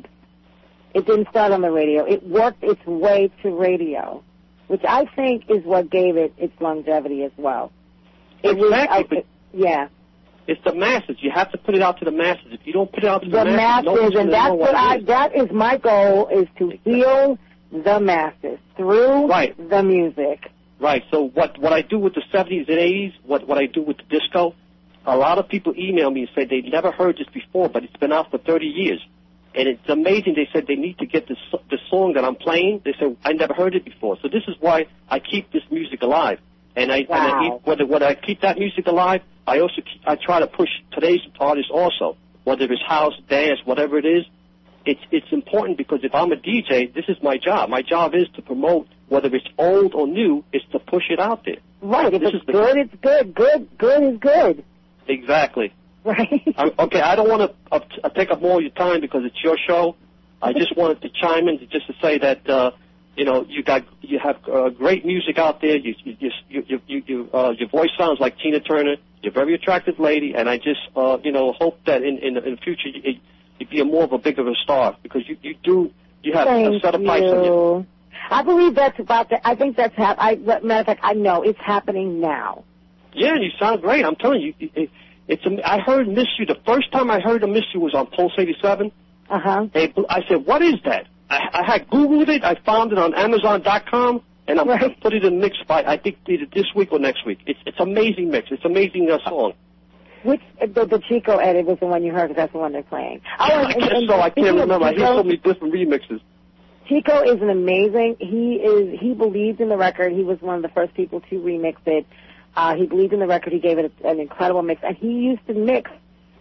It didn't start on the radio. It worked its way to radio, which I think is what gave it its longevity as well. It exactly. Was, uh, yeah. It's the masses. You have to put it out to the masses. If you don't put it out to the, the masses, masses, and that's what, what I. Is. That is my goal: is to exactly. heal the masses through right. the music. Right. So what what I do with the seventies and eighties, what what I do with the disco, a lot of people email me and say they never heard this before, but it's been out for thirty years, and it's amazing. They said they need to get this the song that I'm playing. They said I never heard it before. So this is why I keep this music alive, and I, wow. and I whether whether I keep that music alive. I also keep, I try to push today's artists also, whether it's house, dance, whatever it is. It's it's important, because if I'm a D J, this is my job. My job is to promote, whether it's old or new, is to push it out there. Right. If this it's is the, good, it's good. Good, good is good. Exactly. Right. I, okay, I don't want to uh, take up more of your time because it's your show. I just wanted to chime in to, just to say that. Uh, You know, you got you have uh, great music out there. You you you you, you, you uh, your voice sounds like Tina Turner. You're a very attractive lady, and I just uh, you know hope that in in the, in the future you you'd be a more of a bigger star, because you you do you have Thank a set of pipes on you. I believe that's about the. I think that's hap- I matter of fact, I know it's happening now. Yeah, you sound great. I'm telling you, it, it's. I heard "Miss You" the first time I heard of "Miss You" was on Pulse eighty-seven. Uh huh. I said, "What is that?" I, I had Googled it. I found it on Amazon dot com, and I'm right. going to put it in mix by, I think, either this week or next week. It's it's amazing mix. It's amazing uh, song. Which, the, the Chico edit was the one you heard, because that's the one they're playing. Oh, I and, guess and, so. I can't remember. I Chico, hear so many different remixes. Chico is an amazing, he is, he believed in the record. He was one of the first people to remix it. Uh, he believed in the record. He gave it a, an incredible mix. And he used to mix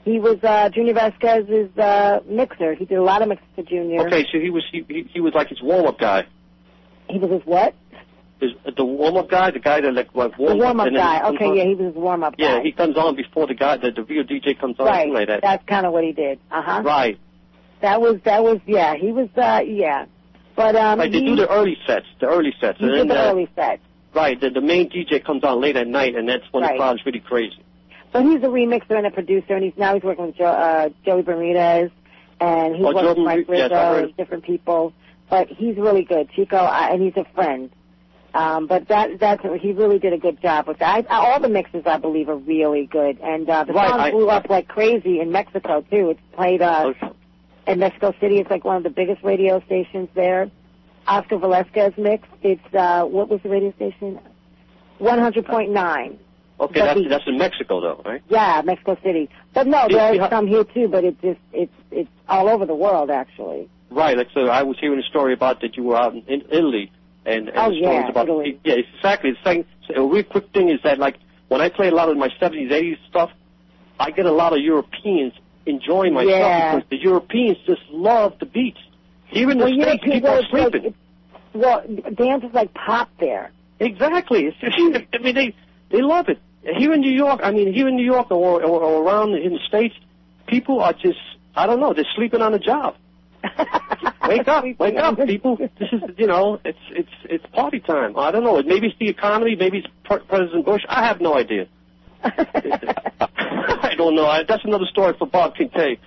He was uh, Junior Vasquez's uh, mixer. He did a lot of mixes for Junior. Okay, so he was he he, he was like his warm-up guy. He was his what? His, the warm-up guy, the guy that like, like warms the warm-up up. guy. Okay, on. yeah, he was his warm-up guy. Yeah, he comes on before the guy, the, the real D J comes on. Right, like that. That's kind of what he did. Uh-huh. Right. That was, that was, yeah, he was, uh, yeah. But, um, Like, they he, do the early sets, the early sets. He and did then the the, early sets. Right, the, the main D J comes on late at night, and that's when right. the crowd's really crazy. So he's a remixer and a producer, and he's now he's working with Joe, uh, Joey Bermudez, and he's Oh, working Joe with Mike Bermudez, Rizzo yes, I heard. and different people. But he's really good, Chico, uh, and he's a friend. Um, but that that's he really did a good job with that. I, all the mixes, I believe, are really good, and uh, the Right, song I- blew up like crazy in Mexico too. It's played uh, in Mexico City. It's like one of the biggest radio stations there. Oscar Velasquez mix. It's uh, what was the radio station? one hundred point nine. Okay, But that's, the- that's in Mexico, though, right? Yeah, Mexico City. But no, Yeah, there's yeah. some here too. But it's just it's it's all over the world actually. Right, like, so I was hearing a story about that you were out in, in Italy, and, and Oh, the stories yeah, about Italy. yeah, exactly. The second, so a real quick thing is that, like, when I play a lot of my seventies, eighties stuff, I get a lot of Europeans enjoying my Yeah. stuff because the Europeans just love the beats. Here in the Well, States, European- people are well, it's like- sleeping. it's- Well, dance is like pop there. Exactly. It's just, I mean, they they love it. Here in New York, I mean, here in New York or, or, or around in the States, people are just, I don't know, they're sleeping on the job. Wake up, wake up, people. This is, you know, it's it's it's party time. I don't know. Maybe it's the economy. Maybe it's Pre- President Bush. I have no idea. I don't know. I, that's another story for Bob Kincaid.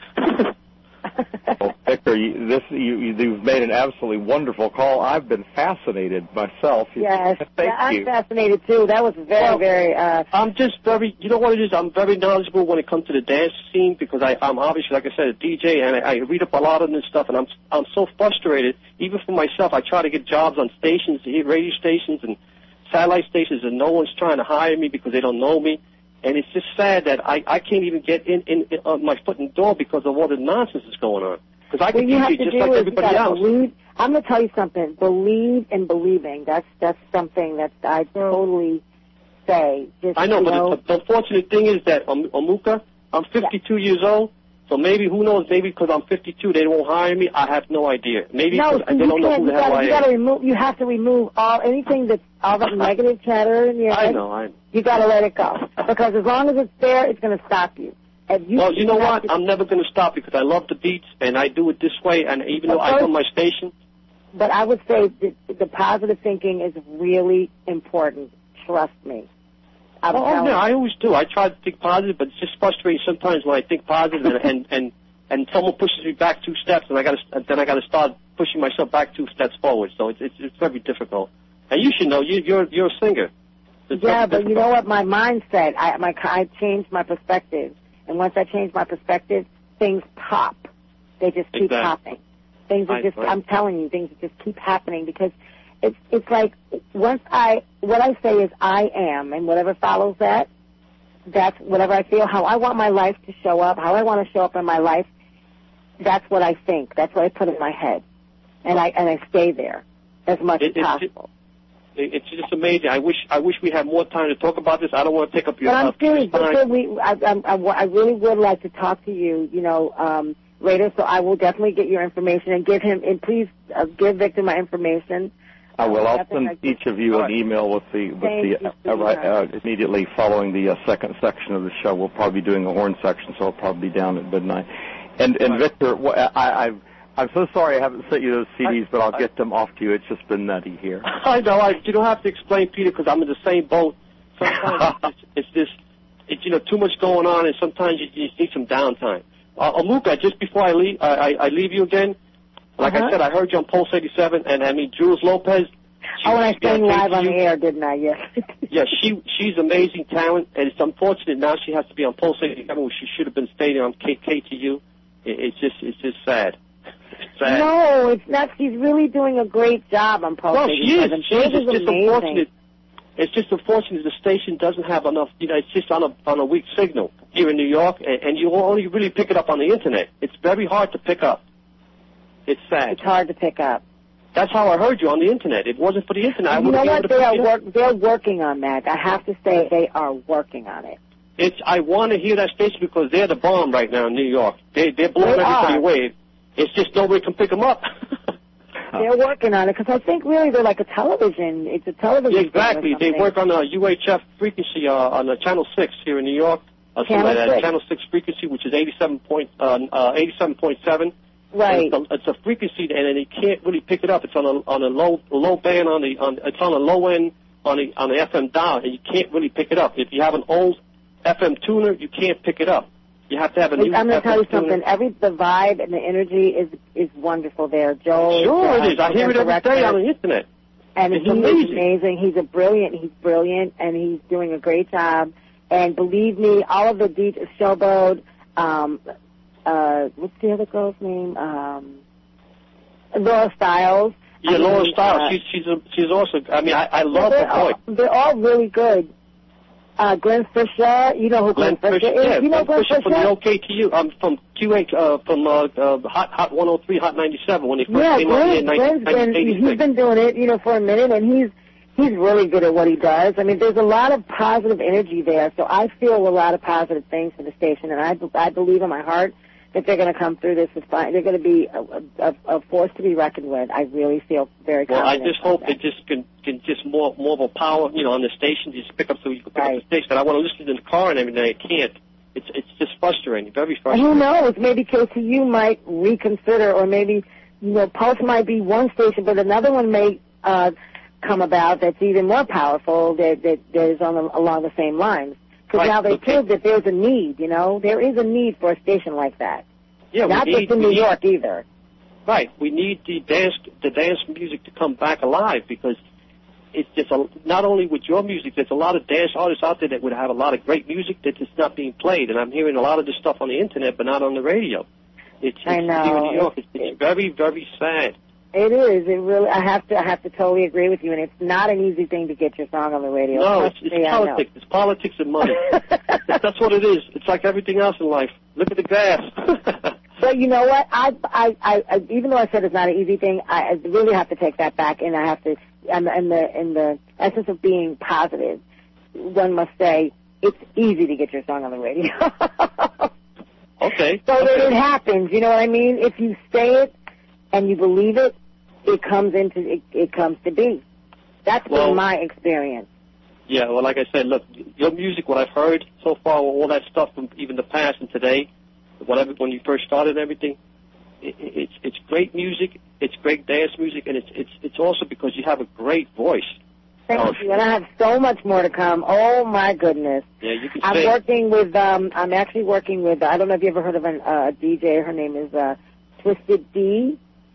Well, Victor, you, this you, you, you've made an absolutely wonderful call. I've been fascinated myself. Yes, Thank yeah, I'm you. fascinated too. That was very, Well, very. Uh, I'm just very, you know what it is? I'm very knowledgeable when it comes to the dance scene because I, I'm obviously, like I said, a D J, and I, I read up a lot of this stuff, and I'm I'm so frustrated. Even for myself, I try to get jobs on stations, radio stations, and satellite stations, and no one's trying to hire me because they don't know me. And it's just sad that I, I can't even get in, in, in on my foot in the door because of all the nonsense that's going on. Because I what can you D have J to just do like is you everybody gotta else. believe. I'm gonna tell you something. Believe in believing. That's that's something that I totally say. Just, I know, you but know, the, the unfortunate thing is that um, Amuka, I'm fifty-two years old, so maybe, who knows, maybe because I'm fifty-two they won't hire me. I have no idea. Maybe no, because so they you don't know can't. who You the hell gotta, I you am. gotta remove. You have to remove all anything that's all that negative chatter in your I head. know, I You gotta let it go because as long as it's there, it's gonna stop you. And you Well, you know have what? to- I'm never going to stop because I love the beats and I do it this way. And even though But I first- run my station, But I would say the, the positive thinking is really important. Trust me. I'm oh telling yeah, you. I always do. I try to think positive, but it's just frustrating sometimes when I think positive and and and, and someone pushes me back two steps, and I got to then I got to start pushing myself back two steps forward. So it's it's, it's very difficult. And you should know you you're you're a singer. It's Yeah, very but you know difficult. what? My mindset, I my I changed my perspective, and once I changed my perspective, things pop. They just keep Exactly. popping. Things are I- just. right. I'm telling you, things just keep happening because it's it's like once I what I say is I am, and whatever follows that, that's whatever I feel, how I want my life to show up, how I want to show up in my life. That's what I think. That's what I put in my head, and I and I stay there as much It- as it's- possible. It- It's just amazing. I wish I wish we had more time to talk about this. I don't want to take up your But I'm uh, serious. time. But we, I, I, I, I really would like to talk to you, you know, um, later. So I will definitely get your information and give him. And please uh, give Victor my information. I will. I'll Definitely. send each of you an email with the with Thank you the so uh, right, much. uh, immediately following the uh, second section of the show. We'll probably be doing a horn section, so I'll probably be down at midnight. And and Right. Victor, wh- I, I've I'm so sorry I haven't sent you those C Ds, I- but I'll I- get them off to you. It's just been nutty here. I know. I, you don't have to explain, Peter, because I'm in the same boat. Sometimes it's, it's just, it's, you know, too much going on, and sometimes you, you just need some downtime. Uh, Amuka, just before I leave, I, I, I leave you again. Like Uh-huh. I said, I heard you on Pulse eighty-seven, and I mean, Jules Lopez. she- Oh, and I she sang got live on you. the air, didn't I? Yes. Yeah, she she's amazing talent, and it's unfortunate now she has to be on Pulse eighty-seven, where she should have been staying on K K T U. It, it's just it's just sad. It's sad. No, it's not. She's really doing a great job on Pulse No, she is. eighty-seven. She is. This It's just amazing. unfortunate. It's just unfortunate the station doesn't have enough. You know, it's just on a on a weak signal here in New York, and, and you only really pick it up on the internet. It's very hard to pick up. It's sad. It's hard to pick up. That's how I heard you on the internet. If it wasn't for the internet, I You would know have been what? able to They pick are it up. work. They're working on that. I have to say, they are working on it. it's I want to hear that station because they're the bomb right now in New York. They they're blowing They everybody are. away. It's just nobody can pick them up. They're working on it because I think really they're like a television. It's a television. Exactly. They work on a U H F frequency uh, on the Channel Six here in New York. Uh, Channel like that. six. Channel Six frequency, which is eighty-seven point uh, uh, eighty-seven point seven. Right. It's a, it's a frequency, and, and you can't really pick it up. It's on a on a low low band on the on. It's on a low end on the on the F M dial, and you can't really pick it up. If you have an old F M tuner, you can't pick it up. You have to have a new I'm going to F M tell you tuner. something. Every the vibe and the energy is is wonderful there. Joel. Sure uh, it is. I hear it every day on the internet. And It's he's amazing. amazing. He's a brilliant. He's brilliant, and he's doing a great job. And believe me, all of the D Js, Showboat, um, uh, what's the other girl's name? Um, Laura Stiles. Yeah, I mean, Laura Stiles. uh, she's she's a, she's also. I mean, I, I love they're, her voice. all, they're all really good. Uh, Glenn Fisher, you know who Glenn, Glenn Fisher, is? yeah, you know Glenn Glenn Fisher from the O K T U. I'm from Q A, uh, from uh, uh, Hot Hot one oh three, Hot ninety-seven when they first Yeah, came out here in Glenn, Glenn's been, nineteen eighty-six. he's been doing it, you know, for a minute, and he's he's really good at what he does. I mean, there's a lot of positive energy there, so I feel a lot of positive things for the station, and I, I believe in my heart that they're going to come through this with fine. They're going to be a, a, a force to be reckoned with. I really feel very Well, I confident. just hope about it just can, can just more more of a power, you know, on the station. Just pick up so you can pick Right. up the station. I want to listen in the car and everything. I can't. It's it's just frustrating, very And who frustrating. knows? Maybe K T U might reconsider, or maybe you know, Pulse might be one station, but another one may uh, come about that's even more powerful. That that, that is on the, along the same lines. Because Right, now they okay. proved that there's a need. You know, there is a need for a station like that. Yeah, Not we just need, in we New need- York either. Right. We need the dance the dance music to come back alive because it's just a, not only with your music. There's a lot of dance artists out there that would have a lot of great music that's just not being played, and I'm hearing a lot of this stuff on the internet, but not on the radio. It's, it's I know. here in New York. It's, It's- it's very very sad. It is. It really. I have to. I have to totally agree with you. And it's not an easy thing to get your song on the radio. No, it's, Trust it's me, I know. politics. It's politics and money. That's what it is. It's like everything else in life. Look at the gas. But you know what? I, I, I, I, even though I said it's not an easy thing, I, I really have to take that back, and I have to, in the, in the, in the essence of being positive, one must say it's easy to get your song on the radio. Okay. So okay. that it happens. You know what I mean? If you say it and you believe it, it comes into, it, it comes to be. That's Well- been my experience. Yeah, well, like I said, look, your music, what I've heard so far, all that stuff from even the past and today, whatever when you first started and everything, it, it's it's great music, it's great dance music, and it's it's it's also because you have a great voice. Thank Oh, you. And I have so much more to come. Oh my goodness. Yeah, you can I'm sing. working with, um, I'm actually working with, I don't know if you ever heard of an, uh, a D J. Her name is uh, Twisted D.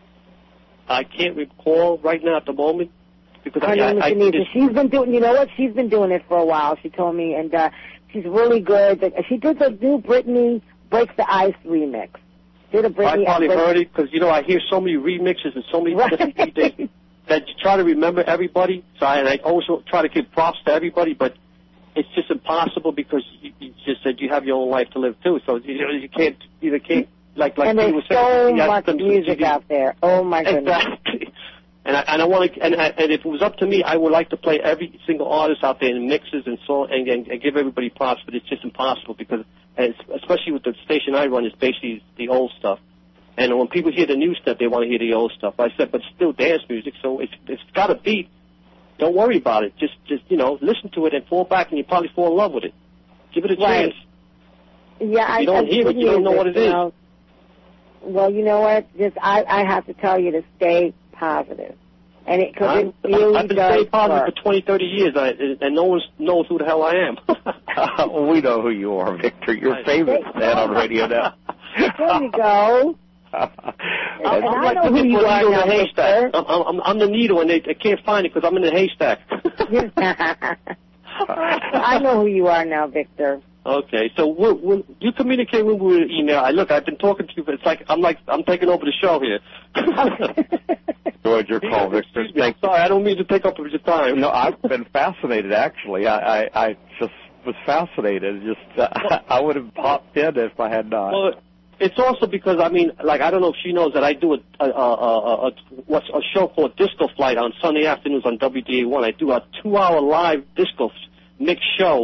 I can't recall right now at the moment because Her I, name is I, I Denise. just, She's been doing, you know what? She's been doing it for a while, she told me, and uh, she's really good. She did the new Britney Breaks the Ice remix. Did a I Britney. probably and heard it because you know I hear so many remixes and so many different D Js Right. that you try to remember everybody. So I, and I also try to give props to everybody, but it's just impossible because you, you just said you have your own life to live too. So you know you can't you can't like like And you there's were so saying. you have much some music C Ds. out there. Oh my goodness. Exactly. And I, and I want to, and, I- and if it was up to me, I would like to play every single artist out there in mixes and so, and, and, and give everybody props, but it's just impossible because, and it's, especially with the station I run, it's basically the old stuff. And when people hear the new stuff, they want to hear the old stuff. I said, but still dance music, so if it's got a beat, don't worry about it. Just, just you know, listen to it and fall back, and you probably fall in love with it. Give it a Right. chance. Yeah, I you don't I, hear it, you don't know what it you is. know. Well, you know what? Just I, I have to tell you to stay positive, and it because I'm- it really I've been does staying positive work. for twenty, thirty years, I, and no one knows who the hell I am. well, we know who you are, Victor. You're famous man on radio now. There you go. I'm, And I'm I like know the who you needle are in now, the haystack. Victor. I'm, I'm, I'm the needle, and they, they can't find it because I'm in the haystack. I know who you are now, Victor. Okay, so we'll, we'll, you communicate with me with email. I look, I've been talking to you, but it's like I'm like I'm taking over the show here. Enjoyed your call, Victor. Excuse me, I'm Thank sorry, I don't mean to take up your time. No, I've been fascinated, actually. I, I, I just was fascinated. Just uh, I would have popped in if I had not. Well, it's also because I mean, like I don't know if she knows that I do a a, a, a, a what's a show called Disco Flight on Sunday afternoons on W D A one. I do a two-hour live disco mix show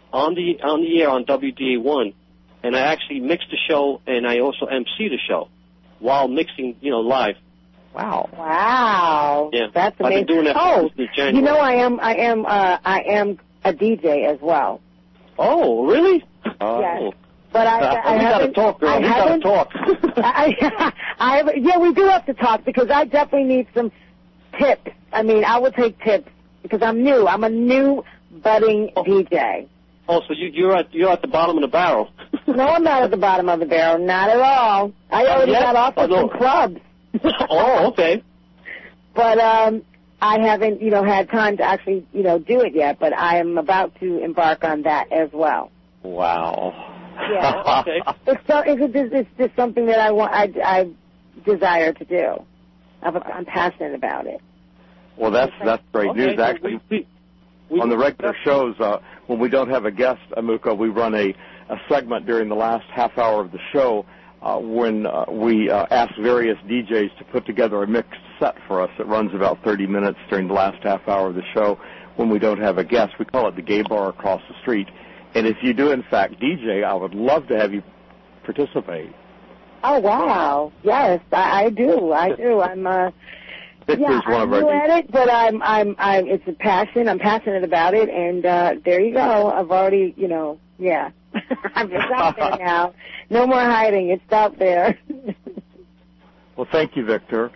on the on the air on W D A one, and I actually mix the show and I also M C the show while mixing, you know, live. Wow. Wow. Yeah. That's amazing. I've been doing that oh, since January. you know, I am, I am, uh, I am a D J as well. Oh, really? Oh. Yes. But I, Uh, I we gotta haven't- talk, girl. I We gotta haven't- talk. I, I, yeah, we do have to talk because I definitely need some tips. I mean, I would take tips because I'm new. I'm a new budding D J. Oh, so you, you're at you're at the bottom of the barrel. No, I'm not at the bottom of the barrel. Not at all. I already yet? got offered Oh, no. some clubs. Oh, okay. But um, I haven't, you know, had time to actually, you know, do it yet. But I am about to embark on that as well. Wow. Yeah. Okay. It's so, it's, it's, it's just something that I want, I, I desire to do. I'm, I'm passionate about it. Well, that's that's great Okay, news. so Actually, we, we, on the regular shows, uh, when we don't have a guest, Amuka, we run a, a segment during the last half hour of the show uh, when uh, we uh, ask various D Js to put together a mixed set for us. It runs about thirty minutes during the last half hour of the show when we don't have a guest. We call it the Gay Bar Across the Street. And if you do, in fact, D J, I would love to have you participate. Oh, wow. Yes, I, I do. I do. I'm, uh, This yeah, is one I'm of new our at it, but I'm, I'm, I'm, it's a passion. I'm passionate about it, and, uh, there you go. I've already, you know, yeah. I'm just out there now. No more hiding. It's out there. Well, thank you, Victor.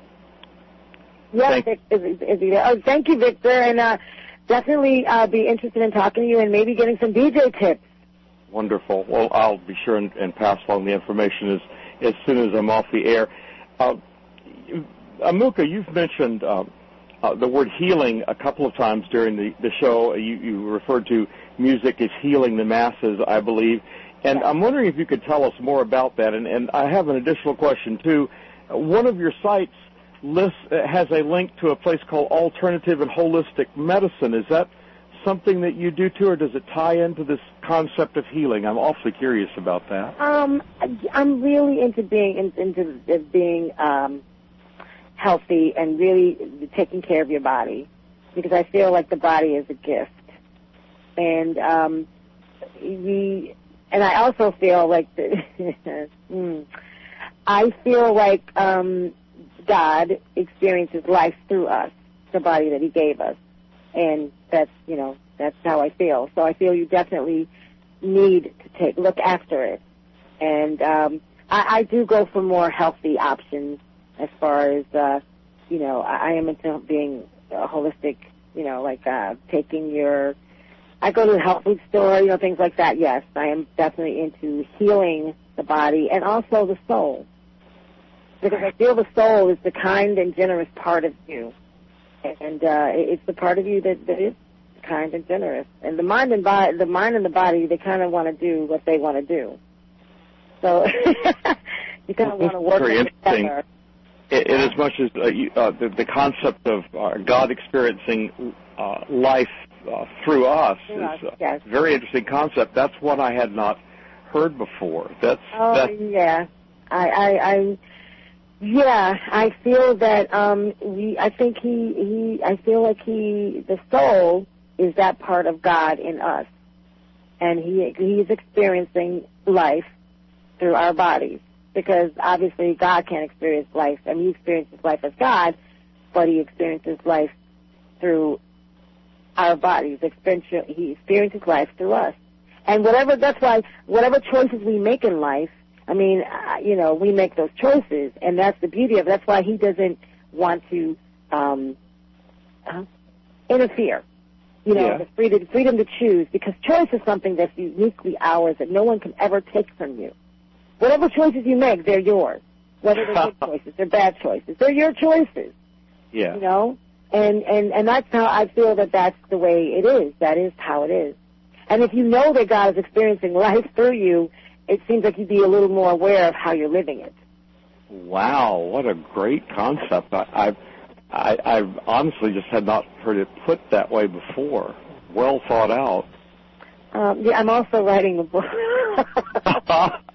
Yes, Thank- Vic, is, is, is, oh, thank you, Victor, and, uh, definitely, uh, be interested in talking to you and maybe getting some D J tips. Wonderful. Well, I'll be sure and, and pass along the information as, as soon as I'm off the air. Uh, Amuka, you've mentioned uh, uh, the word healing a couple of times during the, the show. You, you referred to music as healing the masses, I believe. And Yeah. I'm wondering if you could tell us more about that. And, and I have an additional question, too. One of your sites lists, has a link to a place called Alternative and Holistic Medicine. Is that something that you do, too, or does it tie into this concept of healing? I'm awfully curious about that. Um, I'm really into being into being um, healthy and really taking care of your body because I feel like the body is a gift, and um, we and I also feel like the, mm, I feel like um, God experiences life through us, the body that He gave us, and that's you know that's how I feel. So I feel you definitely need to take look after it, and um, I, I do go for more healthy options as far as uh, you know. I, I am into being uh, holistic, you know, like uh, taking your. I go to the health food store, you know, things like that. Yes, I am definitely into healing the body and also the soul, because I feel the soul is the kind and generous part of you, and uh, it's the part of you that, that is kind and generous. And the mind and body, the mind and the body, they kind of want to do what they want to do. So you kind of want to work Very interesting. together. In, in as much as uh, you, uh, the, the concept of uh, God experiencing uh, life uh, through us Through us, is a yes. very interesting concept. That's one I had not heard before. That's Oh that's yeah, I, I, I, yeah, I feel that um, we. I think he, he. I feel like he, the soul, is that part of God in us, and he, he's experiencing life through our bodies. Because obviously God can't experience life. I mean, he experiences life as God, but he experiences life through our bodies. He experiences life through us. And whatever, that's why, whatever choices we make in life, I mean, uh, you know, we make those choices, and that's the beauty of it. That's why he doesn't want to um, uh, interfere. You know, Yeah. the freedom, freedom to choose, because choice is something that's uniquely ours that no one can ever take from you. Whatever choices you make, they're yours. Whether they're good choices, they're bad choices, they're your choices. yeah. You know, and and and that's how I feel that that's the way it is. That is how it is. And if you know that God is experiencing life through you, it seems like you'd be a little more aware of how you're living it. Wow, what a great concept! I, I've I, I've honestly just had not heard it put that way before. Well thought out. Um, yeah, I'm also writing a book.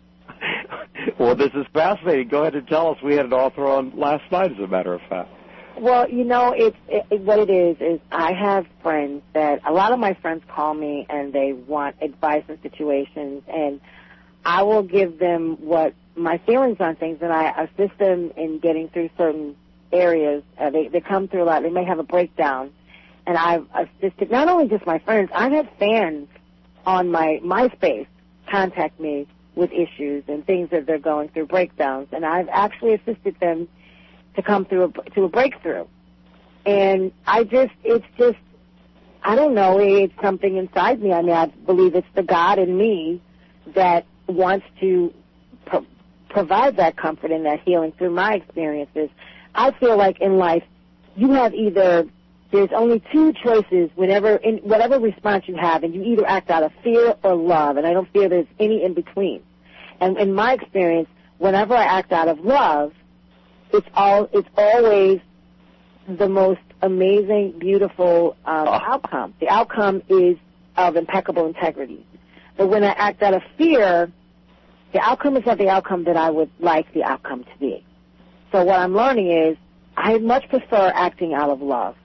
Well, this is fascinating. Go ahead and tell us. We had an author on last night, as a matter of fact. Well, you know, it's it, what it is is I have friends that a lot of my friends call me and they want advice in situations, and I will give them what my feelings on things, and I assist them in getting through certain areas. Uh, they they come through a lot. They may have a breakdown, and I've assisted not only just my friends. I've had fans on my MySpace contact me with issues and things that they're going through, breakdowns, and I've actually assisted them to come through a, to a breakthrough. And I just, it's just, I don't know, it's something inside me. I mean, I believe it's the God in me that wants to pro- provide that comfort and that healing through my experiences. I feel like in life, you have either, there's only two choices whenever, in whatever response you have, and you either act out of fear or love, and I don't feel there's any in between. And in my experience, whenever I act out of love, it's all, it's always the most amazing, beautiful um, outcome. The outcome is of impeccable integrity. But when I act out of fear, the outcome is not the outcome that I would like the outcome to be. So what I'm learning is I much prefer acting out of love.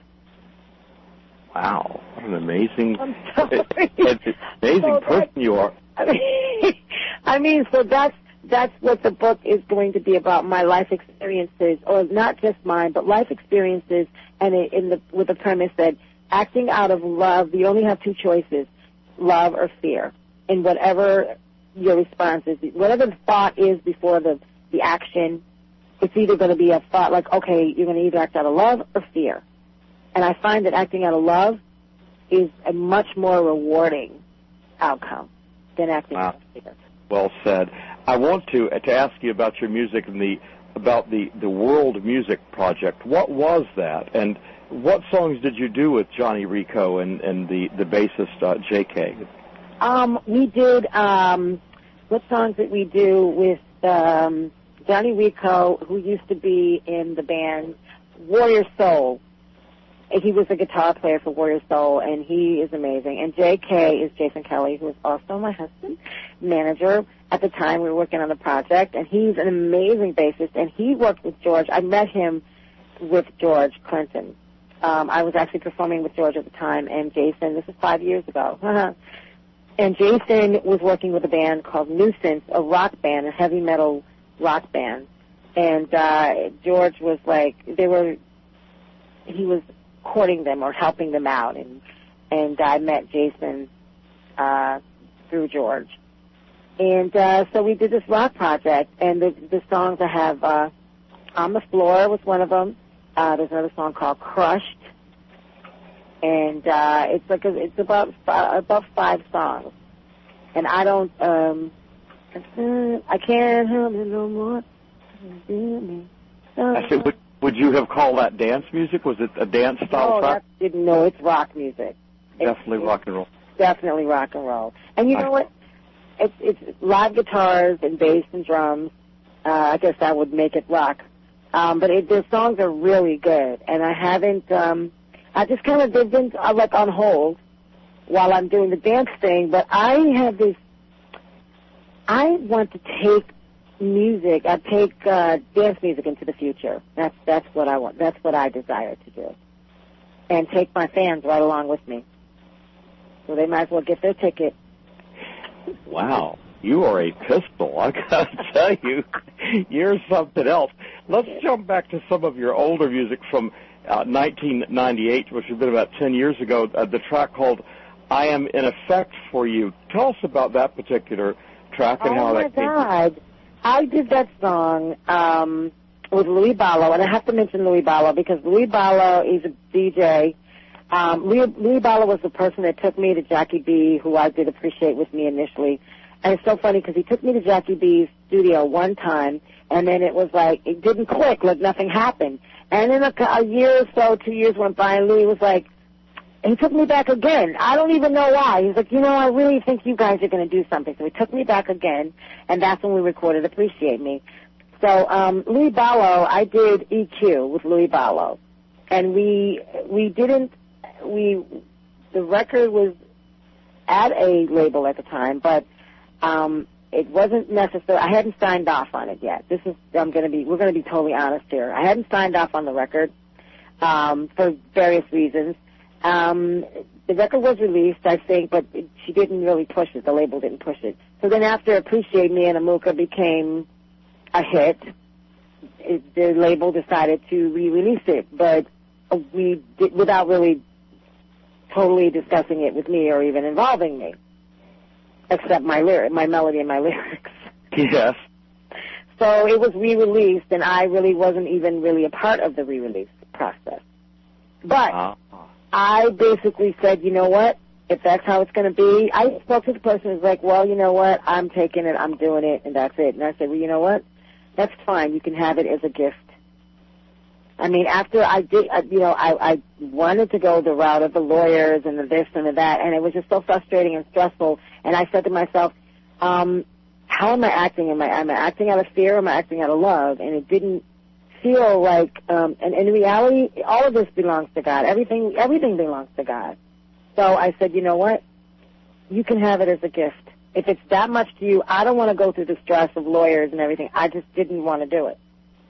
Wow, what an amazing, I'm sorry. amazing so person you are. I mean, I mean, so that's that's what the book is going to be about, my life experiences, or not just mine, but life experiences, and it, in the with the premise that acting out of love, you only have two choices, love or fear. And whatever your response is, whatever the thought is before the, the action, it's either going to be a thought like, okay, you're going to either act out of love or fear. And I find that acting out of love is a much more rewarding outcome than acting wow. out of fear. Well said. I want to to ask you about your music and the about the, the World Music Project. What was that, and what songs did you do with Johnny Rico and, and the the bassist uh, J K? Um, we did um, what songs did we do with um, Johnny Rico, who used to be in the band Warrior Soul. He was a guitar player for Warrior Soul, and he is amazing. And J K is Jason Kelly, who is also my husband, manager. At the time, we were working on the project, and he's an amazing bassist, and he worked with George. I met him with George Clinton. Um, I was actually performing with George at the time, and Jason, this is five years ago. And Jason was working with a band called Nuisance, a rock band, a heavy metal rock band. And uh, George was like, they were, he was courting them or helping them out, and and I met Jason uh, through George, and uh, so we did this rock project, and the the songs I have, uh, On the Floor was one of them. Uh, there's another song called Crushed, and uh, it's like a, it's about five, about five songs, and I don't um, I can't help it no more. I said, would, would you have called that dance music? Was it a dance style no, track? That's, no, it's rock music. Definitely it's, rock and roll. Definitely rock and roll. And you know I, what? It's it's live guitars and bass and drums. Uh, I guess that would make it rock. Um, but it, the songs are really good, and I haven't. Um, I just kind of they've been uh, like on hold while I'm doing the dance thing. But I have this. I want to take music. I take uh, dance music into the future. That's that's what I want. That's what I desire to do, and take my fans right along with me. So they might as well get their ticket. Wow, you are a pistol. I gotta tell you, you're something else. Let's jump back to some of your older music from uh, nineteen ninety-eight, which has been about ten years ago. Uh, the track called "I Am in Effect for You." Tell us about that particular track and oh how my that came. God. I did that song um, with Louis Ballo, and I have to mention Louis Ballo because Louis Ballo is a D J. Um, Louis, Louis Ballo was the person that took me to Jackie B, who I did appreciate with me initially. And it's so funny because he took me to Jackie B's studio one time, and then it was like, it didn't click, like nothing happened. And then a, a year or so, two years went by, and Louis was like, he took me back again. I don't even know why. He's like, you know, I really think you guys are going to do something. So he took me back again, and that's when we recorded Appreciate Me. So um, Louis Ballo, I did E Q with Louis Ballo. And we we didn't, we, the record was at a label at the time, but um, it wasn't necessary. I hadn't signed off on it yet. This is, I'm going to be, we're going to be totally honest here. I hadn't signed off on the record. um, for various reasons. Um, the record was released, I think, but it, she didn't really push it. The label didn't push it. So then after Appreciate Me and Amuka became a hit, it, the label decided to re-release it, but we did, without really totally discussing it with me or even involving me, except my lyric, my melody and my lyrics. Yes. So it was re-released, and I really wasn't even really a part of the re-release process. But uh. I basically said, you know what? If that's how it's going to be, I spoke to the person who was like, well, you know what? I'm taking it, I'm doing it, and that's it. And I said, well, you know what? That's fine. You can have it as a gift. I mean, after I did, uh, you know, I, I wanted to go the route of the lawyers and the this and the that, and it was just so frustrating and stressful. And I said to myself, um, how am I acting? Am I, am I acting out of fear or am I acting out of love? And it didn't feel like, um, and in reality, all of this belongs to God. Everything, everything belongs to God. So I said, you know what? You can have it as a gift. If it's that much to you, I don't want to go through the stress of lawyers and everything. I just didn't want to do it.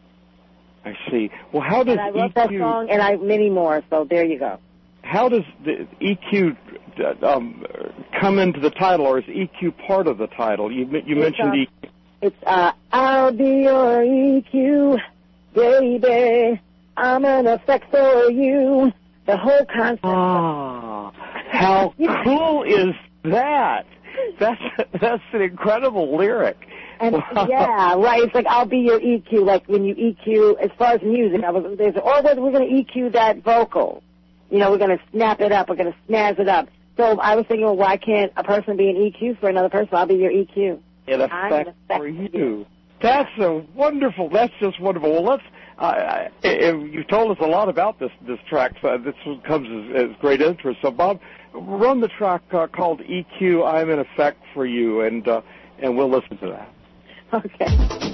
I see. Well, how does and I wrote E Q, that song, and I many more. So there you go. How does the E Q um, come into the title, or is E Q part of the title? You you it's, mentioned uh, E Q. It's uh, I'll be your E Q, baby. I'm an effect for you. The whole concept. Ah, how cool is that? That's that's an incredible lyric. And yeah, right. It's like I'll be your E Q. Like when you E Q, as far as music, I was there's or whether we're going to E Q that vocal. You know, we're going to snap it up. We're going to snazz it up. So I was thinking, well, why can't a person be an E Q for another person? I'll be your E Q. In effect for you. That's a wonderful. That's just wonderful. Well, let's. Uh, I, you've told us a lot about this this track. So this comes as, as great interest. So, Bob, run the track uh, called E Q. I'm in effect for you, and uh, and we'll listen to that. Okay.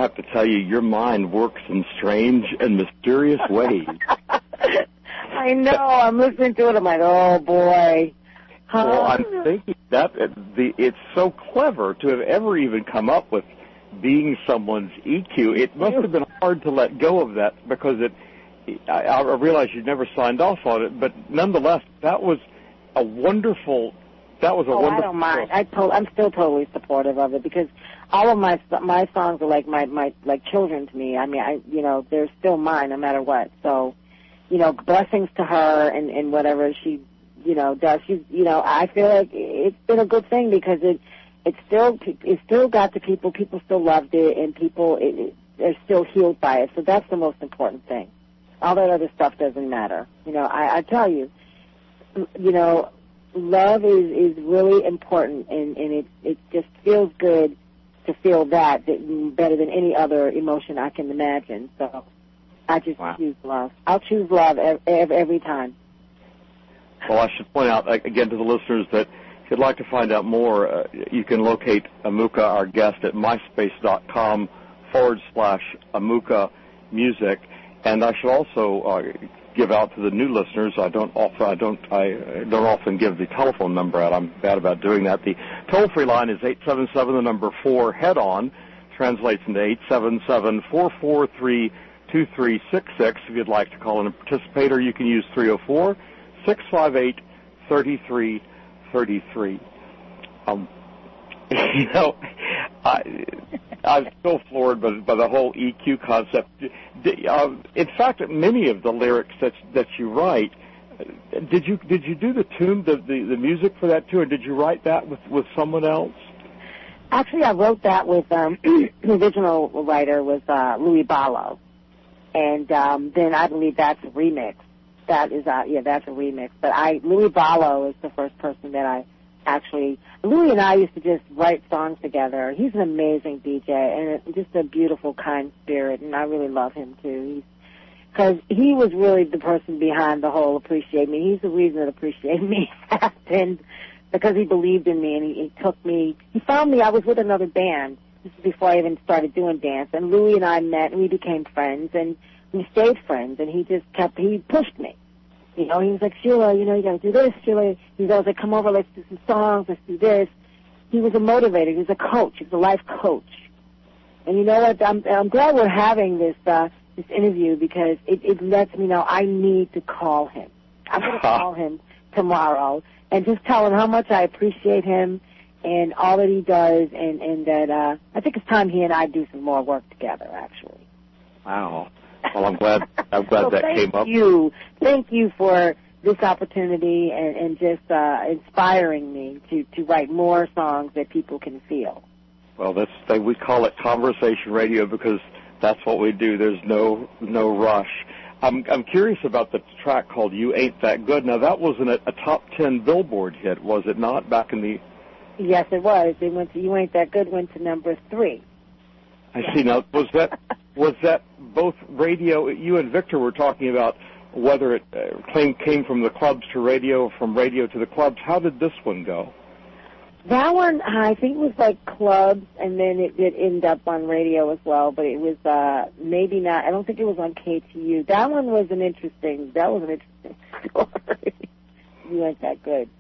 have to tell you, your mind works in strange and mysterious ways. I know. I'm listening to it. I'm like, oh, boy. Huh? Well, I'm thinking that the it's so clever to have ever even come up with being someone's E Q. It must have been hard to let go of that because it. I, I realize you never signed off on it, but nonetheless, that was a wonderful. That was a oh, wonderful. I don't mind. I to- I'm still totally supportive of it because all of my my songs are like my my like children to me. I mean, I you know they're still mine no matter what. So, you know, blessings to her and and whatever she you know does. She's you know I feel like it's been a good thing because it it still it still got to people. People still loved it and people it, it, they're still healed by it. So that's the most important thing. All that other stuff doesn't matter. You know, I, I tell you, you know, love is, is really important, and, and it, it just feels good to feel that, that better than any other emotion I can imagine. So I just wow. choose love. I'll choose love every, every time. Well, I should point out, again, to the listeners that if you'd like to find out more, uh, you can locate Amuka, our guest, at myspace.com forward slash Amuka Music. And I should also uh, give out to the new listeners. I don't often I don't I don't often give the telephone number out. I'm bad about doing that. The toll-free line is eight seven seven the number four head on. Translates into eight seven seven four four three two three six six. If you'd like to call in and participate, or you can use three zero four six five eight thirty three thirty three. Um, you know, I. I'm still floored by, by the whole E Q concept. Uh, in fact, many of the lyrics that that you write, did you did you do the tune, the, the, the music for that too, or did you write that with, with someone else? Actually, I wrote that with um, the original writer was uh, Louis Ballo, and um, then I believe that's a remix. That is, uh, yeah, that's a remix. But I Louis Ballo is the first person that I. Actually, Louis and I used to just write songs together. He's an amazing D J and just a beautiful, kind spirit, and I really love him too. Because he was really the person behind the whole Appreciate Me. He's the reason that Appreciate Me happened, because he believed in me and he, he took me. He found me. I was with another band. This is before I even started doing dance. And Louis and I met and we became friends, and we stayed friends. And he just kept. He pushed me. You know, he was like, Sheila, you know, you got to do this, Sheila. He was like, come over, let's do some songs, let's do this. He was a motivator. He was a coach. He was a life coach. And you know what? I'm, I'm glad we're having this uh, this interview because it, it lets me know I need to call him. I'm going to call him tomorrow and just tell him how much I appreciate him and all that he does, and, and that uh, I think it's time he and I do some more work together, actually. Wow. Well, I'm glad I'm glad well, that thank came up. You. Thank you for this opportunity and, and just uh, inspiring me to, to write more songs that people can feel. Well, that's they, we call it conversation radio because that's what we do. There's no no rush. I'm I'm curious about the track called "You Ain't That Good." Now, that wasn't a, a top ten Billboard hit, was it not? Back in the yes, it was. It went to "You Ain't That Good." Went to number three. I see. Now, was that was that both radio? You and Victor were talking about whether it uh, came came from the clubs to radio, from radio to the clubs. How did this one go? That one, I think, was like clubs, and then it did end up on radio as well. But it was uh, maybe not. I don't think it was on K T U. That one was an interesting. That was an interesting story. You Ain't That Good.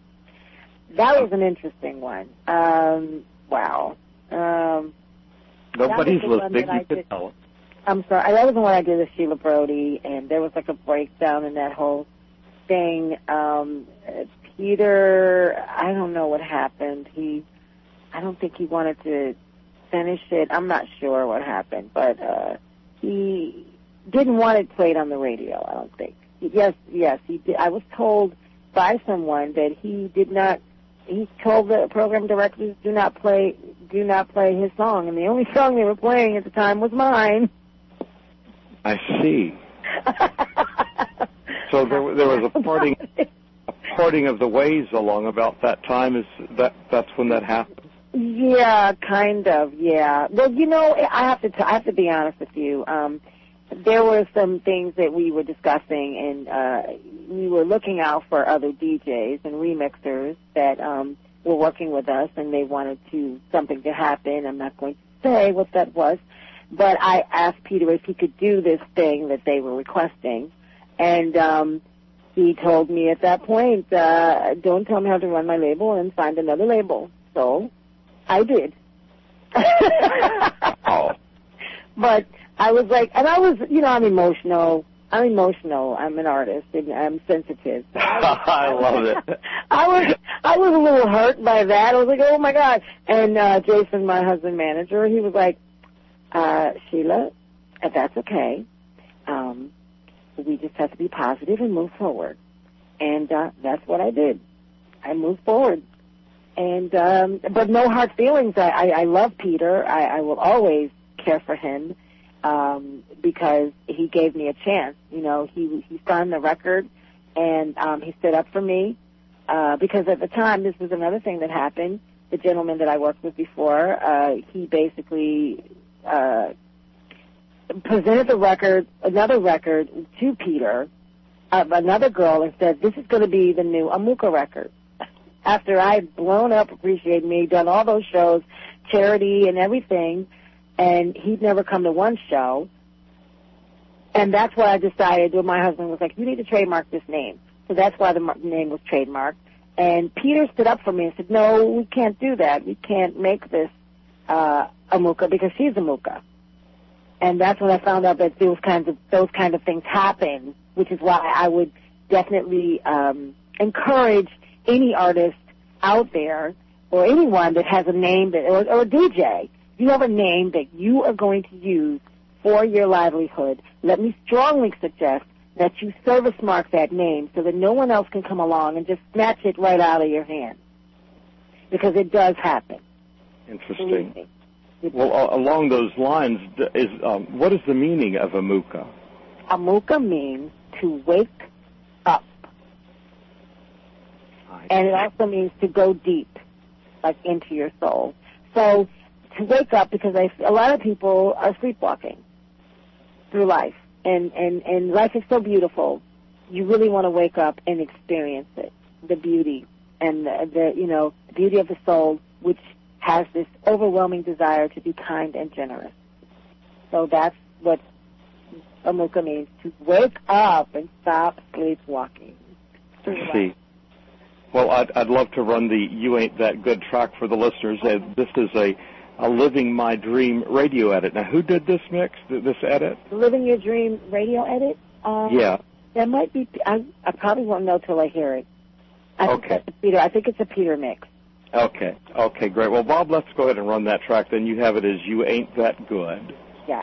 That was an interesting one. Um, wow. Um, Nobody's listening. You can can tell them. I'm sorry. That was the one I did with Sheila Brody, and there was like a breakdown in that whole thing. Um, Peter, I don't know what happened. He, I don't think he wanted to finish it. I'm not sure what happened, but uh, he didn't want it played on the radio, I don't think. Yes, yes, he did. I was told by someone that he did not. He told the program directors, "Do not play, do not play his song," and the only song they were playing at the time was mine. I see. So there, there was a parting, a parting of the ways along about that time. Is that that's when that happened? Yeah, kind of. Yeah. Well, you know, I have to. T- I have to be honest with you. Um, there were some things that we were discussing, and uh, we were looking out for other D Js and remixers that um, were working with us, and they wanted to something to happen. I'm not going to say what that was, But I asked Peter if he could do this thing that they were requesting, and um, he told me at that point, uh, don't tell me how to run my label and find another label. So I did. Oh. But I was like, and I was, you know, I'm emotional. I'm emotional. I'm an artist, and I'm sensitive. So I, was, I love it. I was, I was a little hurt by that. I was like, oh my God. And uh, Jason, my husband manager, he was like, uh, Sheila, if that's okay. Um, we just have to be positive and move forward. And uh, that's what I did. I moved forward. And um, but no hard feelings. I, I, I love Peter. I, I will always care for him um, because he gave me a chance. You know, he he signed the record, and um, he stood up for me uh, because at the time, this was another thing that happened. The gentleman that I worked with before, uh, he basically uh, presented the record, another record, to Peter, uh, another girl, and said, "This is going to be the new Amuka record." After I'd blown up Appreciate Me, done all those shows, charity and everything, and he'd never come to one show. And that's why I decided, well, my husband was like, you need to trademark this name. So that's why the name was trademarked. And Peter stood up for me and said, no, we can't do that. We can't make this uh, Amuka because she's Amuka. And that's when I found out that those kinds of those kind of things happen, which is why I would definitely um, encourage any artist out there or anyone that has a name that, or, or a D J, you have a name that you are going to use for your livelihood, let me strongly suggest that you service mark that name so that no one else can come along and just snatch it right out of your hand. Because it does happen. Interesting. Well, uh, along those lines, is um, what is the meaning of Amuka? Amuka means to wake up. And it also means to go deep, like into your soul. So to wake up, because I, a lot of people are sleepwalking through life. And, and, and life is so beautiful. You really want to wake up and experience it, the beauty and the, the, you know, the beauty of the soul, which has this overwhelming desire to be kind and generous. So that's what Amuka means, to wake up and stop sleepwalking. See. Well, I'd, I'd love to run the You Ain't That Good track for the listeners. Uh, this is a, a Living My Dream radio edit. Now, who did this mix, this edit? Living Your Dream radio edit? Um, yeah. That might be, I, I probably won't know till I hear it. I okay. Think that's Peter. I think it's a Peter mix. Okay. Okay, great. Well, Bob, let's go ahead and run that track. Then you have it as You Ain't That Good. Yeah.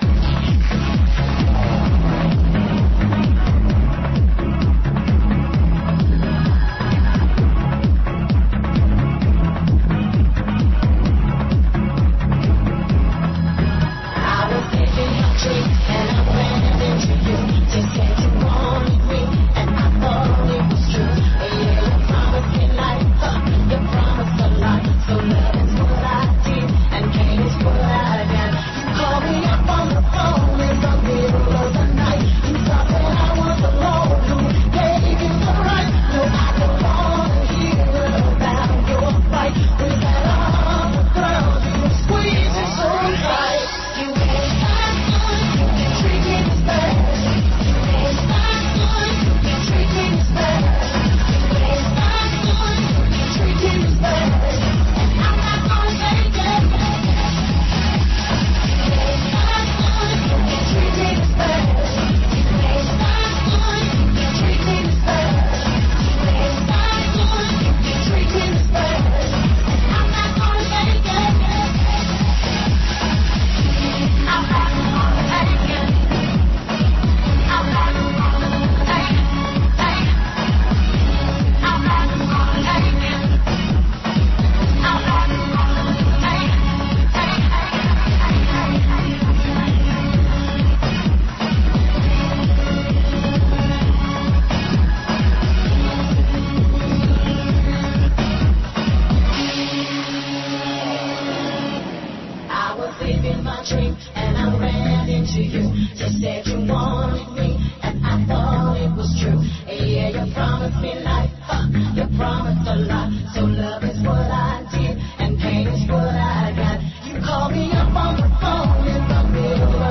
Call me up on the phone in the middle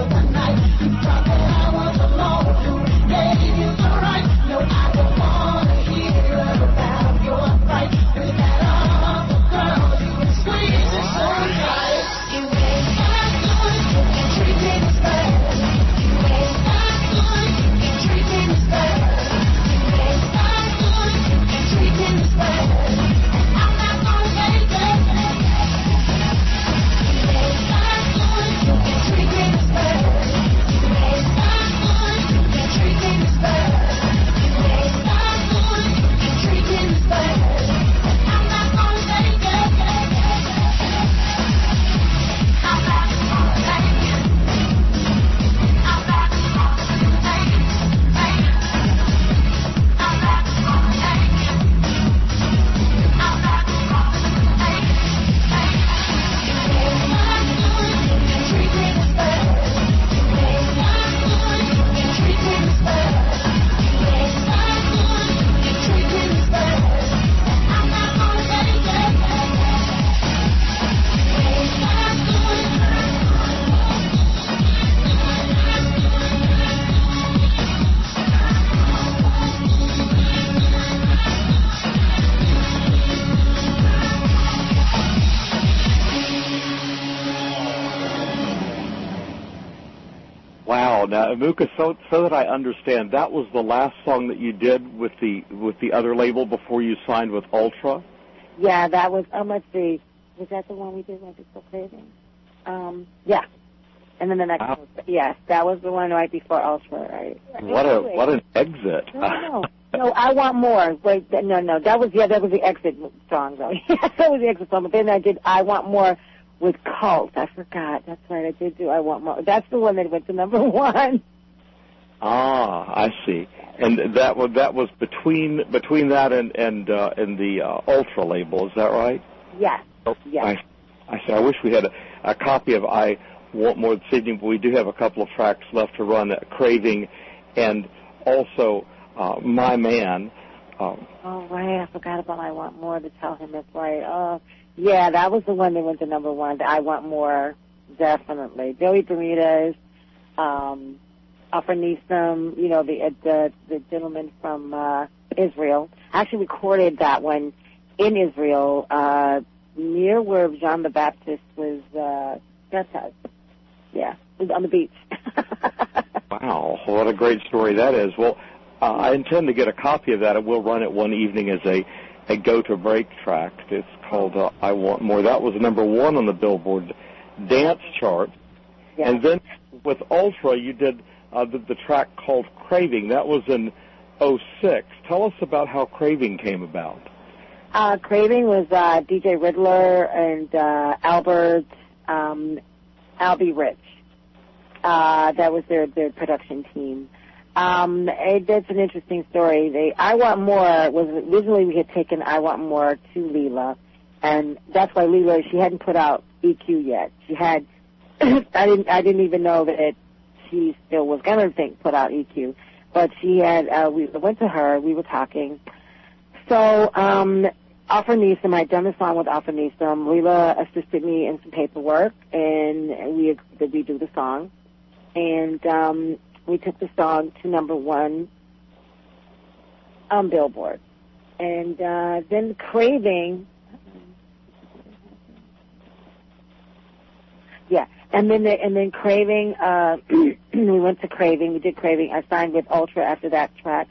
Wow. Now, Amuka, so so that I understand, that was the last song that you did with the with the other label before you signed with Ultra? Yeah, that was, um, let's see, was that the one we did right before Craving? Um, yeah. And then the next wow. one, yes, that was the one right before Ultra. Right? What a what an exit. No, no, no, I Want More. Wait, no, no, that was, yeah, that was the exit song, though. That was the exit song, but then I did I Want More with Cult. I forgot. That's right, I did do I Want More. That's the one that went to number one. Ah, I see. And that was that was between between that and and uh, and the uh, Ultra label. Is that right? Yes. Oh, yes. I, I see. I wish we had a, a copy of I Want More this evening, but we do have a couple of tracks left to run. Uh, Craving, and also uh, My Man. Um, oh right, I forgot about I Want More to tell him. That's right. Oh, yeah, that was the one that went to number one. The I Want More, definitely. Joey Bermudez. Um, Offer Neeson, you know, the, uh, the the gentleman from uh, Israel. I actually recorded that one in Israel, uh, near where John the Baptist was uh, baptized. Yeah, it was on the beach. Wow, what a great story that is. Well, uh, I intend to get a copy of that, and we'll run it one evening as a, a go-to-break track. It's called uh, I Want More. That was number one on the Billboard dance chart. Yeah. And then with Ultra, you did... Uh, the, the track called Craving. That was in oh six. Tell us about how Craving came about. Uh, Craving was uh, D J Riddler and uh, Albert, um, Albie Rich. Uh, that was their, their production team. Um, it, that's an interesting story. They, I Want More was originally we had taken I Want More to Leela, and that's why Leela, she hadn't put out E Q yet. She had, I didn't, I didn't even know that it, she still was going to think put out E Q, but she had, uh, we went to her, we were talking. So, um, Offer Neeson, I'd done a song with Offer Neeson. Leela assisted me in some paperwork, and we agreed that we do the song. And, um, we took the song to number one on Billboard. And, uh, then Craving, yeah. And then, the, and then Craving, uh, we went to Craving. We did Craving. I signed with Ultra after that track.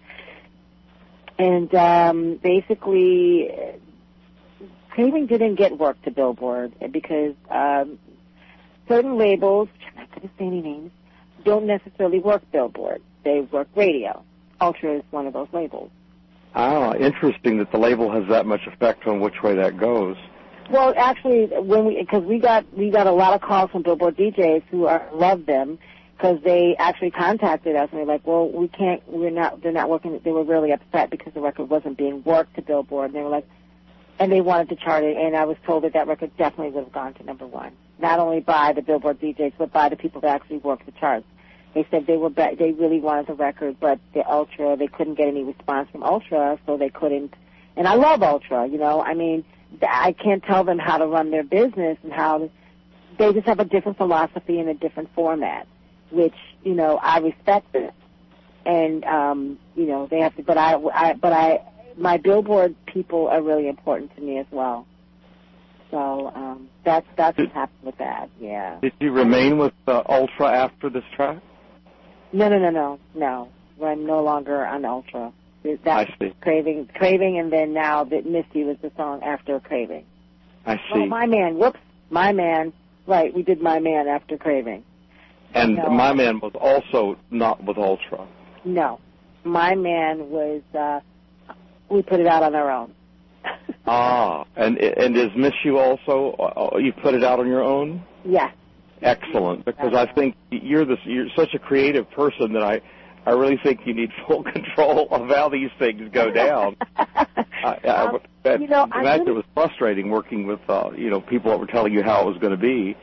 And um, basically, Craving didn't get work to Billboard because um, certain labels, I'm not going to say any names, don't necessarily work Billboard. They work radio. Ultra is one of those labels. Ah, interesting that the label has that much effect on which way that goes. Well, actually, when we because we got we got a lot of calls from Billboard D Js who are, love them because they actually contacted us and they're like, well, we can't, we're not, they're not working. They were really upset because the record wasn't being worked to Billboard, and they were like, and they wanted to chart it. And I was told that that record definitely would have gone to number one, not only by the Billboard D Js but by the people that actually worked the charts. They said they were be- they really wanted the record, but the Ultra, they couldn't get any response from Ultra, so they couldn't. And I love Ultra, you know, I mean. I can't tell them how to run their business and how to, they just have a different philosophy and a different format, which, you know, I respect it. And, um, you know, they have to, but I, I, but I, my Billboard people are really important to me as well. So, um, that's, that's what happened with that, yeah. Did you remain with uh, Ultra after this track? No, no, no, no, no. I'm no longer on Ultra. That I see. Craving, Craving, and then now that Misty was the song after Craving. I see. Oh, My Man. Whoops. My Man. Right, we did My Man after Craving. And no. My Man was also not with Ultra. No. My Man was, uh, we put it out on our own. Ah, and and is Miss You also, uh, you put it out on your own? Yes. Excellent, because I think you're this, you're such a creative person that I, I really think you need full control of how these things go down. I, I, um, that, you know, imagine really, it was frustrating working with, uh, you know, people that were telling you how it was going to be.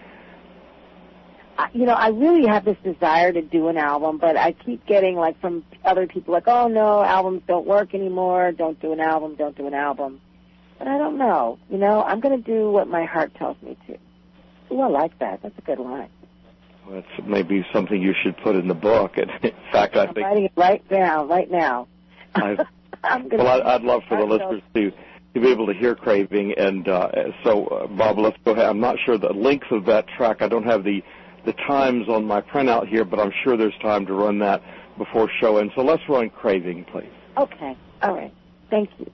You know, I really have this desire to do an album, but I keep getting, like, from other people, like, oh, no, albums don't work anymore, don't do an album, don't do an album. But I don't know. You know, I'm going to do what my heart tells me to. Oh, I like that. That's a good line. Well, that's maybe something you should put in the book. And in fact, I I'm think... writing it right now, right now. I, I'm gonna well, I'd love for the listeners to, to be able to hear Craving. And uh, so, uh, Bob, let's go ahead. I'm not sure the links of that track. I don't have the the times on my printout here, but I'm sure there's time to run that before show ends. So let's run Craving, please. Okay. All right. Thank you.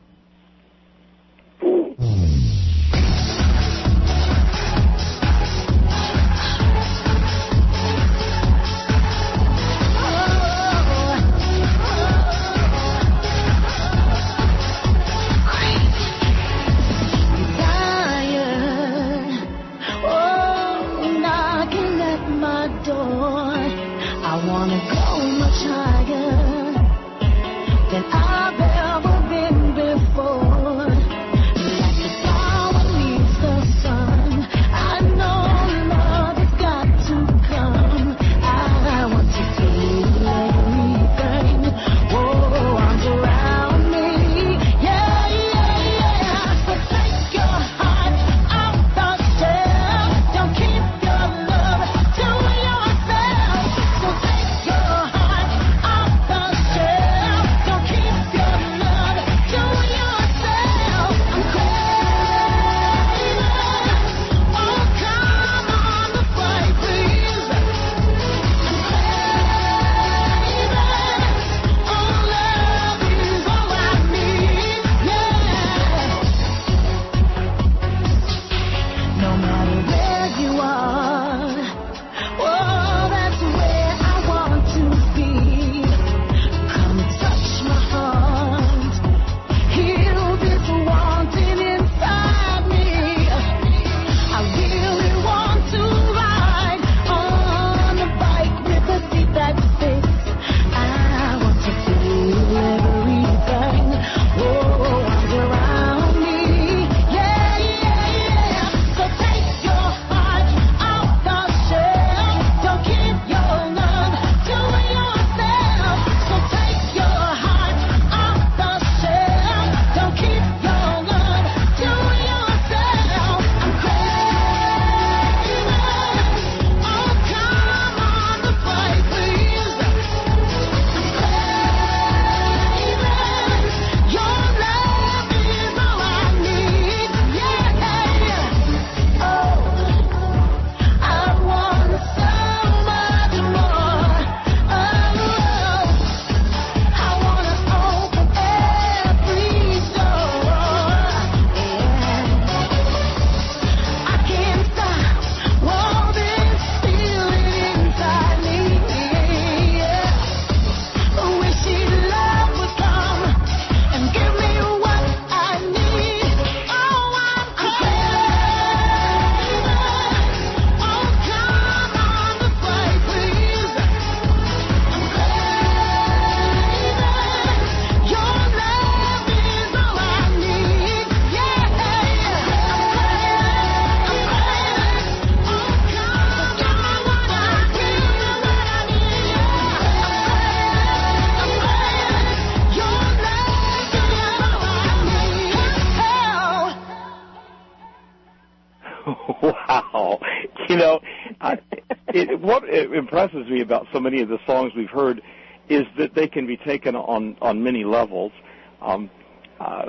Wow. You know, I, it, what impresses me about so many of the songs we've heard is that they can be taken on, on many levels. Um, uh,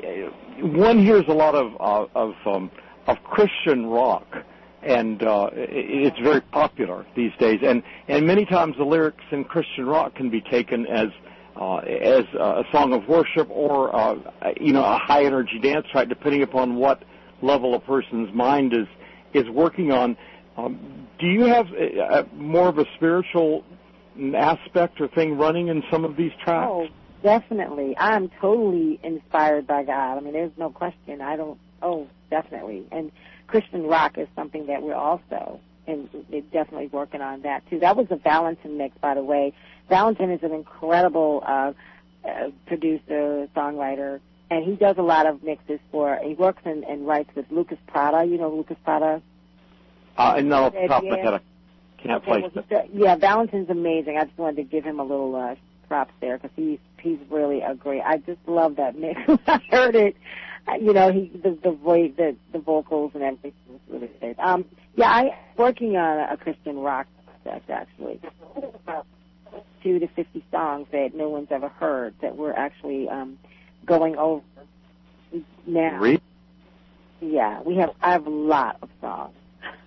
one hears a lot of uh, of, um, of Christian rock, and uh, it, it's very popular these days. And, and many times the lyrics in Christian rock can be taken as uh, as a song of worship or uh, you know a high energy dance track, depending upon what level a person's mind is is working on. Um, do you have a, a more of a spiritual aspect or thing running in some of these tracks? Oh, definitely. I'm totally inspired by God. I mean, there's no question. I don't, oh, definitely. And Christian rock is something that we're also, and they're definitely working on that, too. That was a Valentin mix, by the way. Valentin is an incredible uh, uh, producer, songwriter, and he does a lot of mixes for, he works and, and writes with Lucas Prada. You know Lucas Prada? Uh, no, off the top of my head, I can't okay, place well, it. Yeah, Valentin's amazing. I just wanted to give him a little uh, props there because he's he's really a great. I just love that mix. I heard it. You know, he the the voice, the the vocals and everything was really good. Um, yeah, I working on a, a Christian rock project actually. About two to fifty songs that no one's ever heard that we're actually um, going over now. Really? Yeah, we have. I have a lot of songs.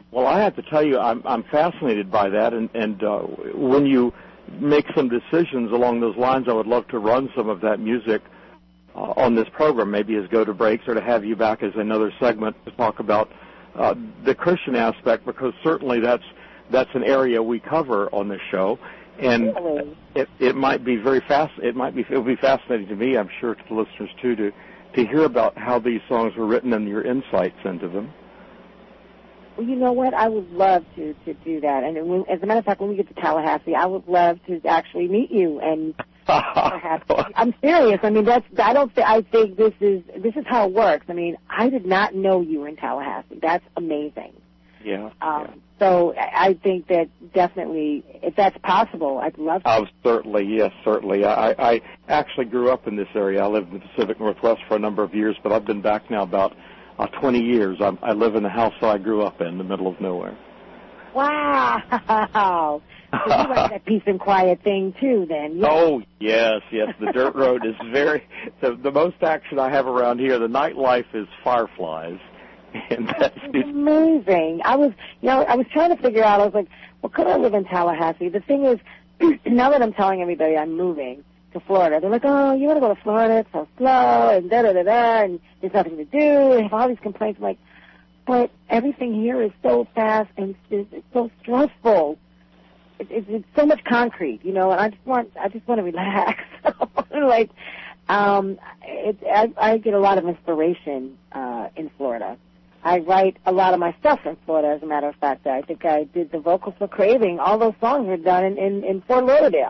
Well, I have to tell you, I'm I'm fascinated by that, and and uh, when you make some decisions along those lines, I would love to run some of that music uh, on this program, maybe as go to breaks, or to have you back as another segment to talk about uh, the Christian aspect, because certainly that's that's an area we cover on this show, and Really? it it might be very fast. It might be it'll be fascinating to me, I'm sure, to the listeners too, to to hear about how these songs were written and your insights into them. Well, you know what? I would love to to do that. And when, as a matter of fact, when we get to Tallahassee, I would love to actually meet you. And perhaps I'm serious. I mean, that's I don't. Th- I think this is this is how it works. I mean, I did not know you were in Tallahassee. That's amazing. Yeah. Um, yeah. So I I think that definitely, if that's possible, I'd love to. Oh, certainly, yes, certainly. I, I actually grew up in this area. I lived in the Pacific Northwest for a number of years, but I've been back now about uh, twenty years. I, I live in the house that I grew up in, the middle of nowhere. Wow. So you like that peace and quiet thing, too, then. Yes. Oh, yes, yes. The dirt road is very, the, the most action I have around here, the nightlife is fireflies. And that's It's amazing. I was, you know, I was trying to figure out, I was like, well, could I live in Tallahassee? The thing is, now that I'm telling everybody I'm moving to Florida, they're like, oh, you want to go to Florida? It's so slow, and da-da-da-da, and there's nothing to do, and have all these complaints. I'm like, but everything here is so fast, and it's, it's so stressful. It, it, it's so much concrete, you know, and I just want, I just want to relax. like, um, it, I, I get a lot of inspiration uh, in Florida. I write a lot of my stuff in Florida, as a matter of fact. I think I did the vocals for Craving. All those songs were done in, in, in Fort Lauderdale.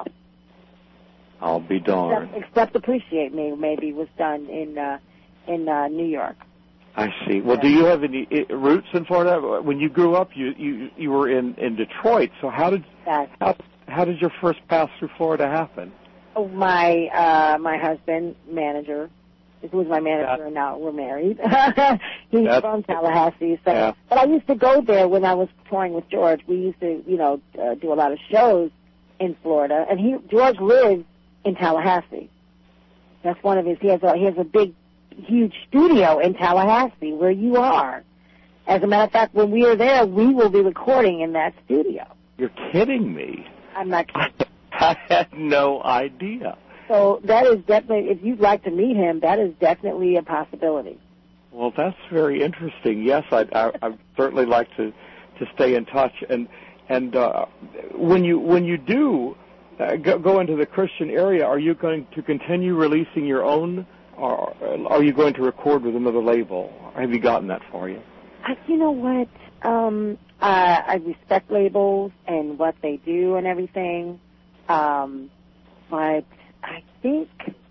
I'll be darned. Except, except Appreciate Me, maybe, was done in uh, in uh, New York. I see. Well, do you have any uh, roots in Florida? When you grew up, you you, you were in, in Detroit. So how did Yes. how, how did your first pass through Florida happen? Oh, my uh, my husband, manager, who was my manager, and now we're married. He's That's- from Tallahassee. So, Yeah. but I used to go there when I was touring with George. We used to, you know, uh, do a lot of shows in Florida, and he George lives in Tallahassee. That's one of his. He has a he has a big, huge studio in Tallahassee where you are. As a matter of fact, when we are there, we will be recording in that studio. You're kidding me. I'm not kidding. I had no idea. So that is definitely, if you'd like to meet him, that is definitely a possibility. Well, that's very interesting. Yes, I'd, I, I'd certainly like to, to stay in touch. And and uh, when you when you do uh, go, go into the Christian area, are you going to continue releasing your own, or are you going to record with another label? Have you gotten that far yet? I, you know what? Um, uh, I respect labels and what they do and everything, um, but I think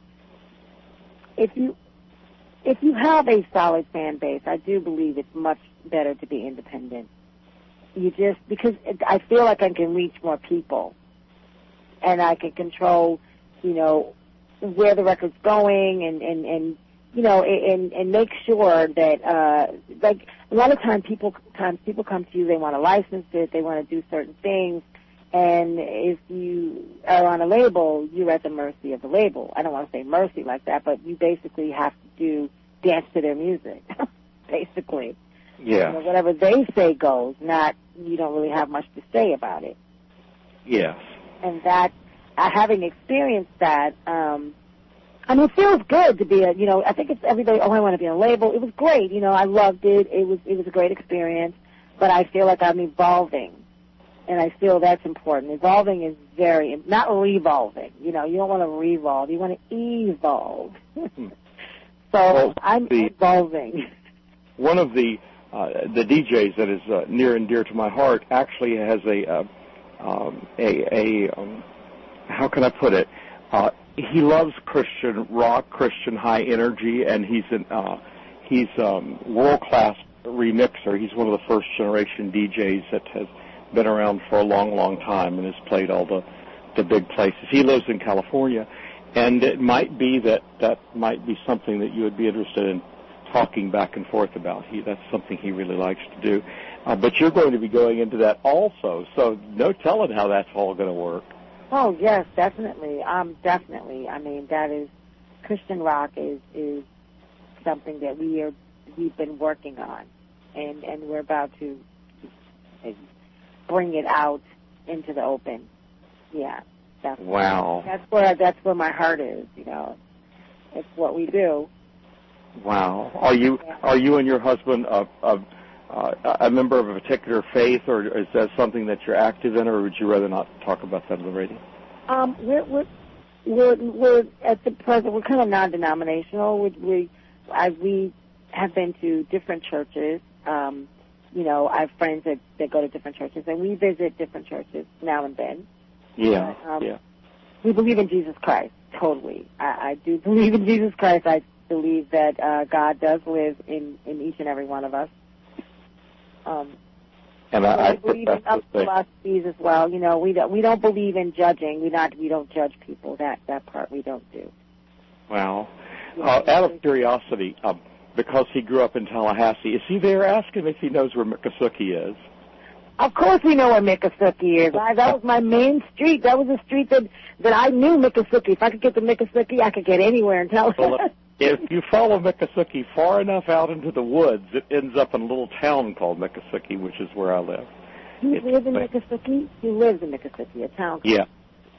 if you if you have a solid fan base, I do believe it's much better to be independent. You just because it, I feel like I can reach more people, and I can control, you know, where the record's going, and and and you know, and and make sure that uh, like a lot of time people times people come to you, they want to license it, they want to do certain things. And if you are on a label, you're at the mercy of the label. I don't want to say mercy like that, but you basically have to do dance to their music, basically. Yeah. You know, whatever they say goes, not, you don't really have much to say about it. Yes. And that, uh, having experienced that, um, I mean, it feels good to be a, you know, I think it's everybody, oh, I want to be on a label. It was great. You know, I loved it. It was, it was a great experience, but I feel like I'm evolving. And I feel that's important. Evolving is very, not revolving. You know, you don't want to revolve. You want to evolve. so Well, I'm the- evolving. One of the uh, the D Js that is uh, near and dear to my heart actually has a uh, um, a, a um, how can I put it? Uh, he loves Christian rock, Christian high energy, and he's an uh, he's um, world class remixer. He's one of the first generation D Js that has been around for a long, long time and has played all the the big places. He lives in California, and it might be that that might be something that you would be interested in talking back and forth about. He that's something he really likes to do. Uh, but you're going to be going into that also, so no telling how that's all going to work. Oh, yes, definitely. Um, definitely. I mean, that is, Christian rock is, is something that we are, we've been working on, and, and we're about to and bring it out into the open. Yeah. That's wow. That's where that's where my heart is. You know, it's what we do. Wow. Are you are you and your husband a, a, a member of a particular faith, or is that something that you're active in, or would you rather not talk about that on the radio? Um, we're we're we're, we're at the present we're kind of non-denominational. We we I, we have been to different churches. Um, you know, I have friends that, that go to different churches, and we visit different churches now and then. Yeah, but, um, yeah. We believe in Jesus Christ, totally. I, I do believe in Jesus Christ. I believe that uh, God does live in, in each and every one of us. Um, and I, I believe in other philosophies as well. You know, we don't we don't believe in judging. We not we don't judge people. That that part we don't do. Wow. Uh, out of curiosity, uh, because he grew up in Tallahassee, is he there? Ask him if he knows where Miccosukee is. Of course we know where Miccosukee is. I, that was my main street. That was the street that, that I knew Miccosukee. If I could get to Miccosukee, I could get anywhere in Tallahassee. Well, if you follow Miccosukee far enough out into the woods, it ends up in a little town called Miccosukee, which is where I live. You live in Miccosukee? He lives in Miccosukee, a town. Yeah.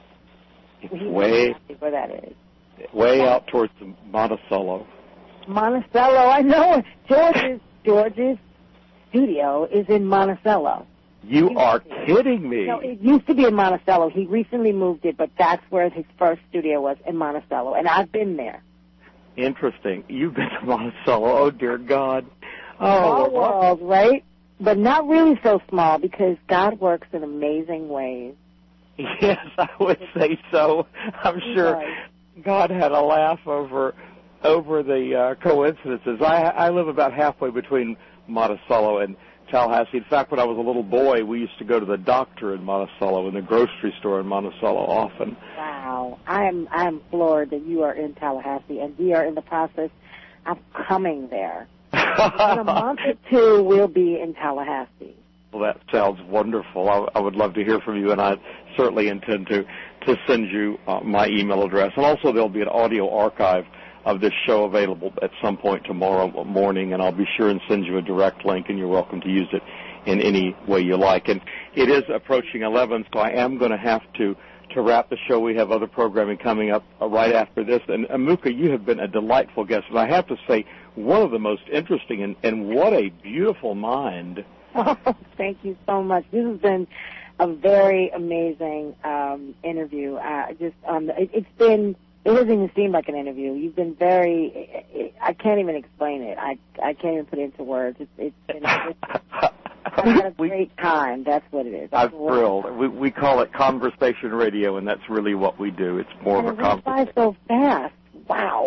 It's way, where that is. way out towards Monticello. Monticello, I know. George's, George's studio is in Monticello. You are kidding me. No, it used to be in Monticello. He recently moved it, but that's where his first studio was, in Monticello, and I've been there. Interesting. You've been to Monticello. Oh, dear God. Small Oh, world, right? But not really so small, because God works in amazing ways. Yes, I would say so. I'm sure God had a laugh over over the uh, coincidences. I, I live about halfway between Monticello and Tallahassee. In fact, when I was a little boy, we used to go to the doctor in Monticello and the grocery store in Monticello often. Wow. I'm I'm floored that you are in Tallahassee, and we are in the process of coming there. In a month or two, we'll be in Tallahassee. Well, that sounds wonderful. I, I would love to hear from you, and I certainly intend to, to send you uh, my email address. And also there'll be an audio archive of this show available at some point tomorrow morning, and I'll be sure and send you a direct link, and you're welcome to use it in any way you like. And it is approaching eleven, so I am going to have to, to wrap the show. We have other programming coming up uh, right after this. And, Amuka, you have been a delightful guest, and I have to say, one of the most interesting, and, and what a beautiful mind. Oh, thank you so much. This has been a very amazing um, interview. Uh, just um, it, it's been. It doesn't even seem like an interview. You've been very. It, it, I can't even explain it. I I can't even put it into words. It's, it's been. It's, I've had a great time. That's what it is. I'm thrilled. We we call it conversation radio, and that's really what we do. It's more and of a conversation. It so fast. Wow.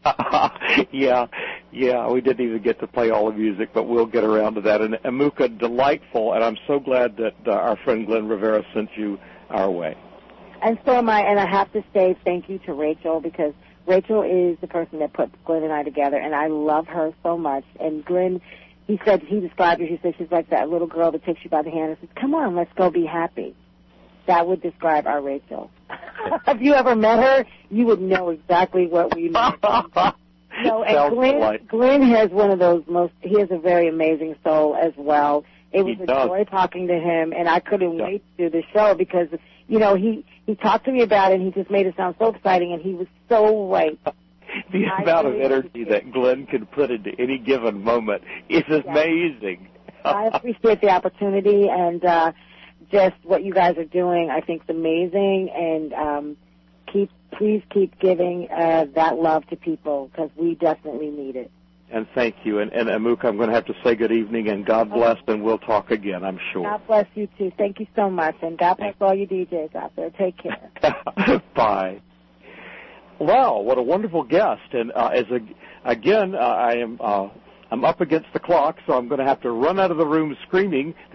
yeah, yeah. We didn't even get to play all the music, but we'll get around to that. And Amuka, delightful, and I'm so glad that uh, our friend Glenn Rivera sent you our way. And so am I, and I have to say thank you to Rachel, because Rachel is the person that put Glenn and I together, and I love her so much. And Glenn, he said, he described her, he said she's like that little girl that takes you by the hand and says, come on, let's go be happy. That would describe our Rachel. If you ever met her, you would know exactly what we meant. No, and Glenn, like. Glenn has one of those most, he has a very amazing soul as well. It was he a does. joy talking to him, and I couldn't yeah. wait to do the show because, you know, he, he talked to me about it, and he just made it sound so exciting, and he was so right. The I amount of energy that Glenn can put into any given moment is yeah. amazing. I appreciate the opportunity, and uh, just what you guys are doing, I think, is amazing, and um, keep please keep giving uh, that love to people, because we definitely need it. And thank you. And, and Amuka, I'm going to have to say good evening, and God bless, and we'll talk again, I'm sure. God bless you, too. Thank you so much, and God bless all you D Js out there. Take care. Bye. Wow, what a wonderful guest. And uh, as a, again, uh, I am uh, I'm up against the clock, so I'm going to have to run out of the room screaming.